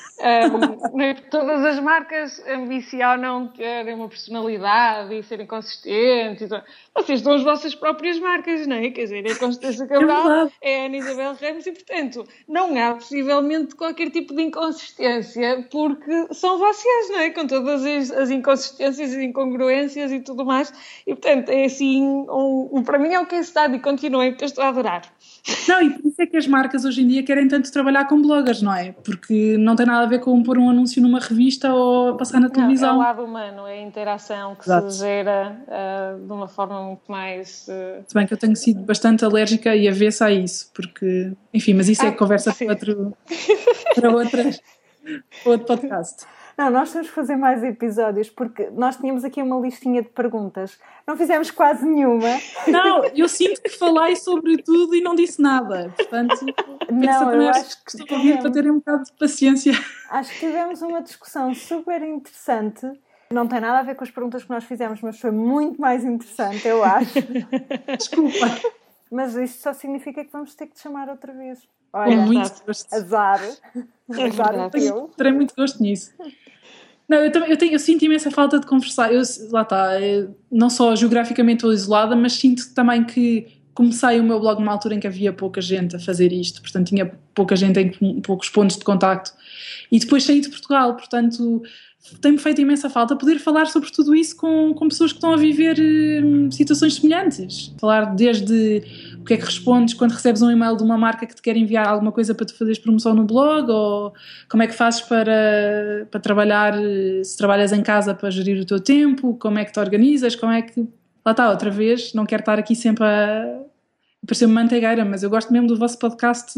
C: um, todas as marcas ambicionam terem uma personalidade e serem consistentes. Vocês são as vossas próprias marcas, não é? Quer dizer, a Constância Cabral é a Ana Isabel Ramos e, portanto, não há possivelmente qualquer tipo de inconsistência porque são vocês, não é? Com todas as, as inconsistências e incongruências e tudo mais. E, portanto, é assim, um, um, para mim é um case study. Continuem, porque eu estou a adorar.
B: Não, e por isso é que as marcas hoje em dia querem tanto trabalhar com bloggers, não é? Porque não tem nada a ver com pôr um anúncio numa revista ou passar na televisão.
C: Não, é o lado humano, é a interação que Exato. se gera uh, de uma forma muito mais... Uh...
B: Se bem que eu tenho sido bastante alérgica e avessa a isso, porque... Enfim, mas isso ah, é conversa para outro, para outras, outro podcast.
A: Não, nós temos que fazer mais episódios, porque nós tínhamos aqui uma listinha de perguntas. Não fizemos quase nenhuma.
B: Não, eu sinto que falei sobre tudo e não disse nada. Portanto,
A: não, eu acho que
B: estou a ouvir para terem um bocado de paciência.
A: Acho que tivemos uma discussão super interessante. Não tem nada a ver com as perguntas que nós fizemos, mas foi muito mais interessante, eu acho.
B: Desculpa.
A: Mas isto só significa que vamos ter que te chamar outra vez. Olha,
B: com muito gosto.
A: Azar. Azar o teu.
B: Terei muito gosto nisso. Não, eu, também, eu, tenho, eu sinto imensa falta de conversar. Eu, lá está, eu, não só geograficamente estou isolada, mas sinto também que comecei o meu blog numa altura em que havia pouca gente a fazer isto, portanto tinha pouca gente em poucos pontos de contacto. E depois saí de Portugal, portanto tem-me feito imensa falta poder falar sobre tudo isso com, com pessoas que estão a viver hum, situações semelhantes. Falar desde o que é que respondes quando recebes um e-mail de uma marca que te quer enviar alguma coisa para tu fazeres promoção no blog, ou como é que fazes para, para trabalhar, se trabalhas em casa, para gerir o teu tempo, como é que te organizas, como é que... Lá está, outra vez, não quero estar aqui sempre a parecer-me manteigueira, mas eu gosto mesmo do vosso podcast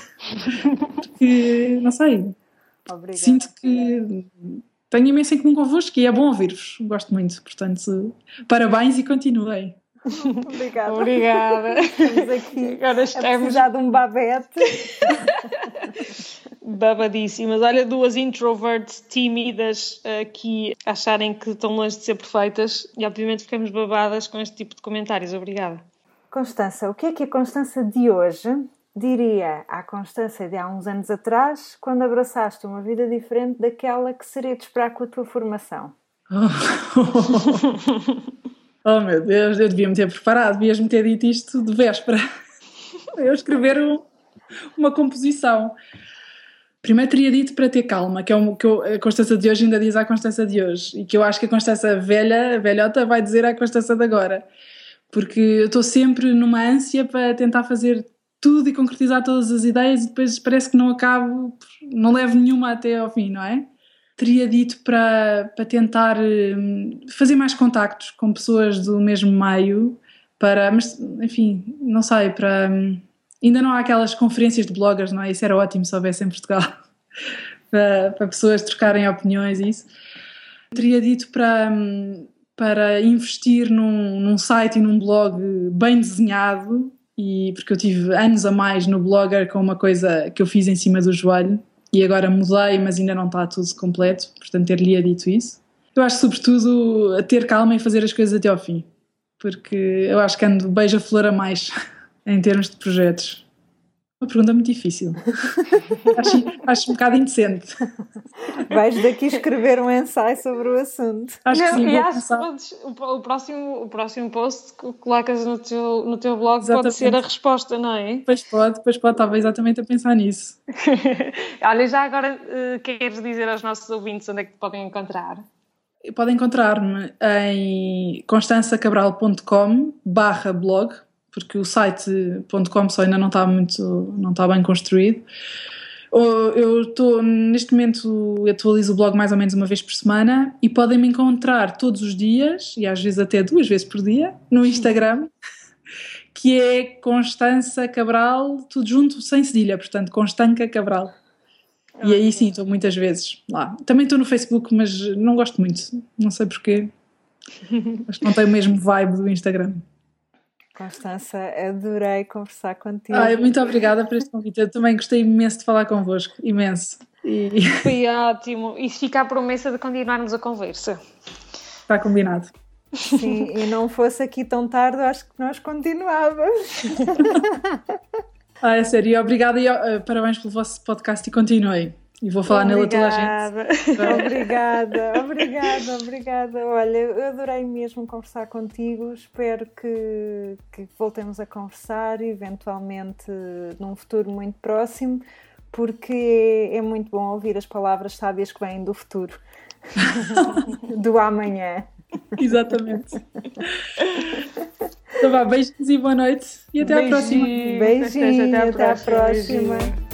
B: porque, não sei,
A: Obrigada.
B: Sinto que tenho imenso em comum convosco e é bom ouvir-vos, gosto muito, portanto, parabéns e continuem.
A: Obrigada.
C: Obrigada.
A: Estamos aqui Agora estamos... a precisar de um babete.
C: Babadíssimas. Olha, duas introverts tímidas aqui acharem que estão longe de ser perfeitas e obviamente ficamos babadas com este tipo de comentários. Obrigada.
A: Constança, o que é que a Constança de hoje diria à Constança de há uns anos atrás, quando abraçaste uma vida diferente daquela que seria de esperar com a tua formação?
B: Oh meu Deus, eu devia-me ter preparado, devias-me ter dito isto de véspera. Eu escrever um, uma composição. Primeiro teria dito para ter calma, que é o que eu, a Constança de hoje ainda diz à Constança de hoje, e que eu acho que a Constança velha, a velhota, vai dizer à Constança de agora. Porque eu estou sempre numa ânsia para tentar fazer tudo e concretizar todas as ideias e depois parece que não acabo, não levo nenhuma até ao fim, não é? Teria dito para, para tentar fazer mais contactos com pessoas do mesmo meio, para, mas enfim, não sei, para... Ainda não há aquelas conferências de bloggers, não é? Isso era ótimo se houvesse em Portugal, para, para pessoas trocarem opiniões e isso. Teria dito para, para investir num, num site e num blog bem desenhado, e, porque eu tive anos a mais no Blogger com uma coisa que eu fiz em cima do joelho, e agora mudei, mas ainda não está tudo completo, portanto ter-lhe dito isso. Eu acho sobretudo a ter calma e fazer as coisas até ao fim, porque eu acho que ando beija-flor a mais em termos de projetos. Uma pergunta muito difícil. acho, acho um bocado indecente.
A: Vais daqui escrever um ensaio sobre o assunto.
B: Acho que sim,
C: e
B: vou
C: acho
B: pensar.
C: que podes, o, o, próximo, o próximo post que colocas no teu, no teu blog
B: Exatamente.
C: Pode ser a resposta, não é?
B: Pois pode, pois pode, estava exatamente a pensar nisso.
C: Olha, já agora uh, queres dizer aos nossos ouvintes onde é que te podem encontrar?
B: Podem encontrar-me em constançacabral.com barra blog, porque o site .com só ainda não está muito, não está bem construído. Eu estou, neste momento, atualizo o blog mais ou menos uma vez por semana e podem me encontrar todos os dias, e às vezes até duas vezes por dia, no Instagram, que é Constança Cabral, tudo junto, sem cedilha, portanto, Constanca Cabral. E aí sim, estou muitas vezes lá. Também estou no Facebook, mas não gosto muito. Não sei porquê. Acho que não tem o mesmo vibe do Instagram.
A: Constança, adorei conversar contigo.
B: Ai, muito obrigada por este convite. Eu também gostei imenso de falar convosco. Imenso. E...
C: Foi ótimo. E fica a promessa de continuarmos a conversa.
B: Está combinado.
A: Sim, e não fosse aqui tão tarde, acho que nós continuávamos.
B: Ah, é sério. Obrigada e uh, parabéns pelo vosso podcast e continuem. E vou falar nele a toda a gente.
A: Obrigada, obrigada, obrigada. Olha, eu adorei mesmo conversar contigo. Espero que, que voltemos a conversar, eventualmente num futuro muito próximo, porque é, é muito bom ouvir as palavras sábias que vêm do futuro, do amanhã.
B: Exatamente. Então vá, beijinhos e boa noite. E até
C: Beijinho.
B: à próxima.
A: Beijinho, até, até à próxima.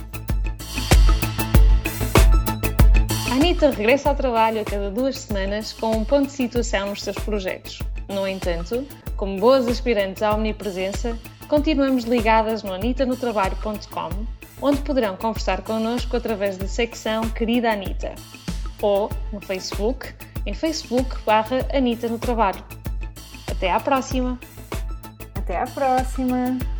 C: A Anitta regressa ao trabalho a cada duas semanas com um ponto de situação nos seus projetos. No entanto, como boas aspirantes à omnipresença, continuamos ligadas no anita no trabalho ponto com, onde poderão conversar connosco através da secção Querida Anitta, ou no Facebook, em facebook barra Anitta no Trabalho. Até à próxima!
A: Até à próxima!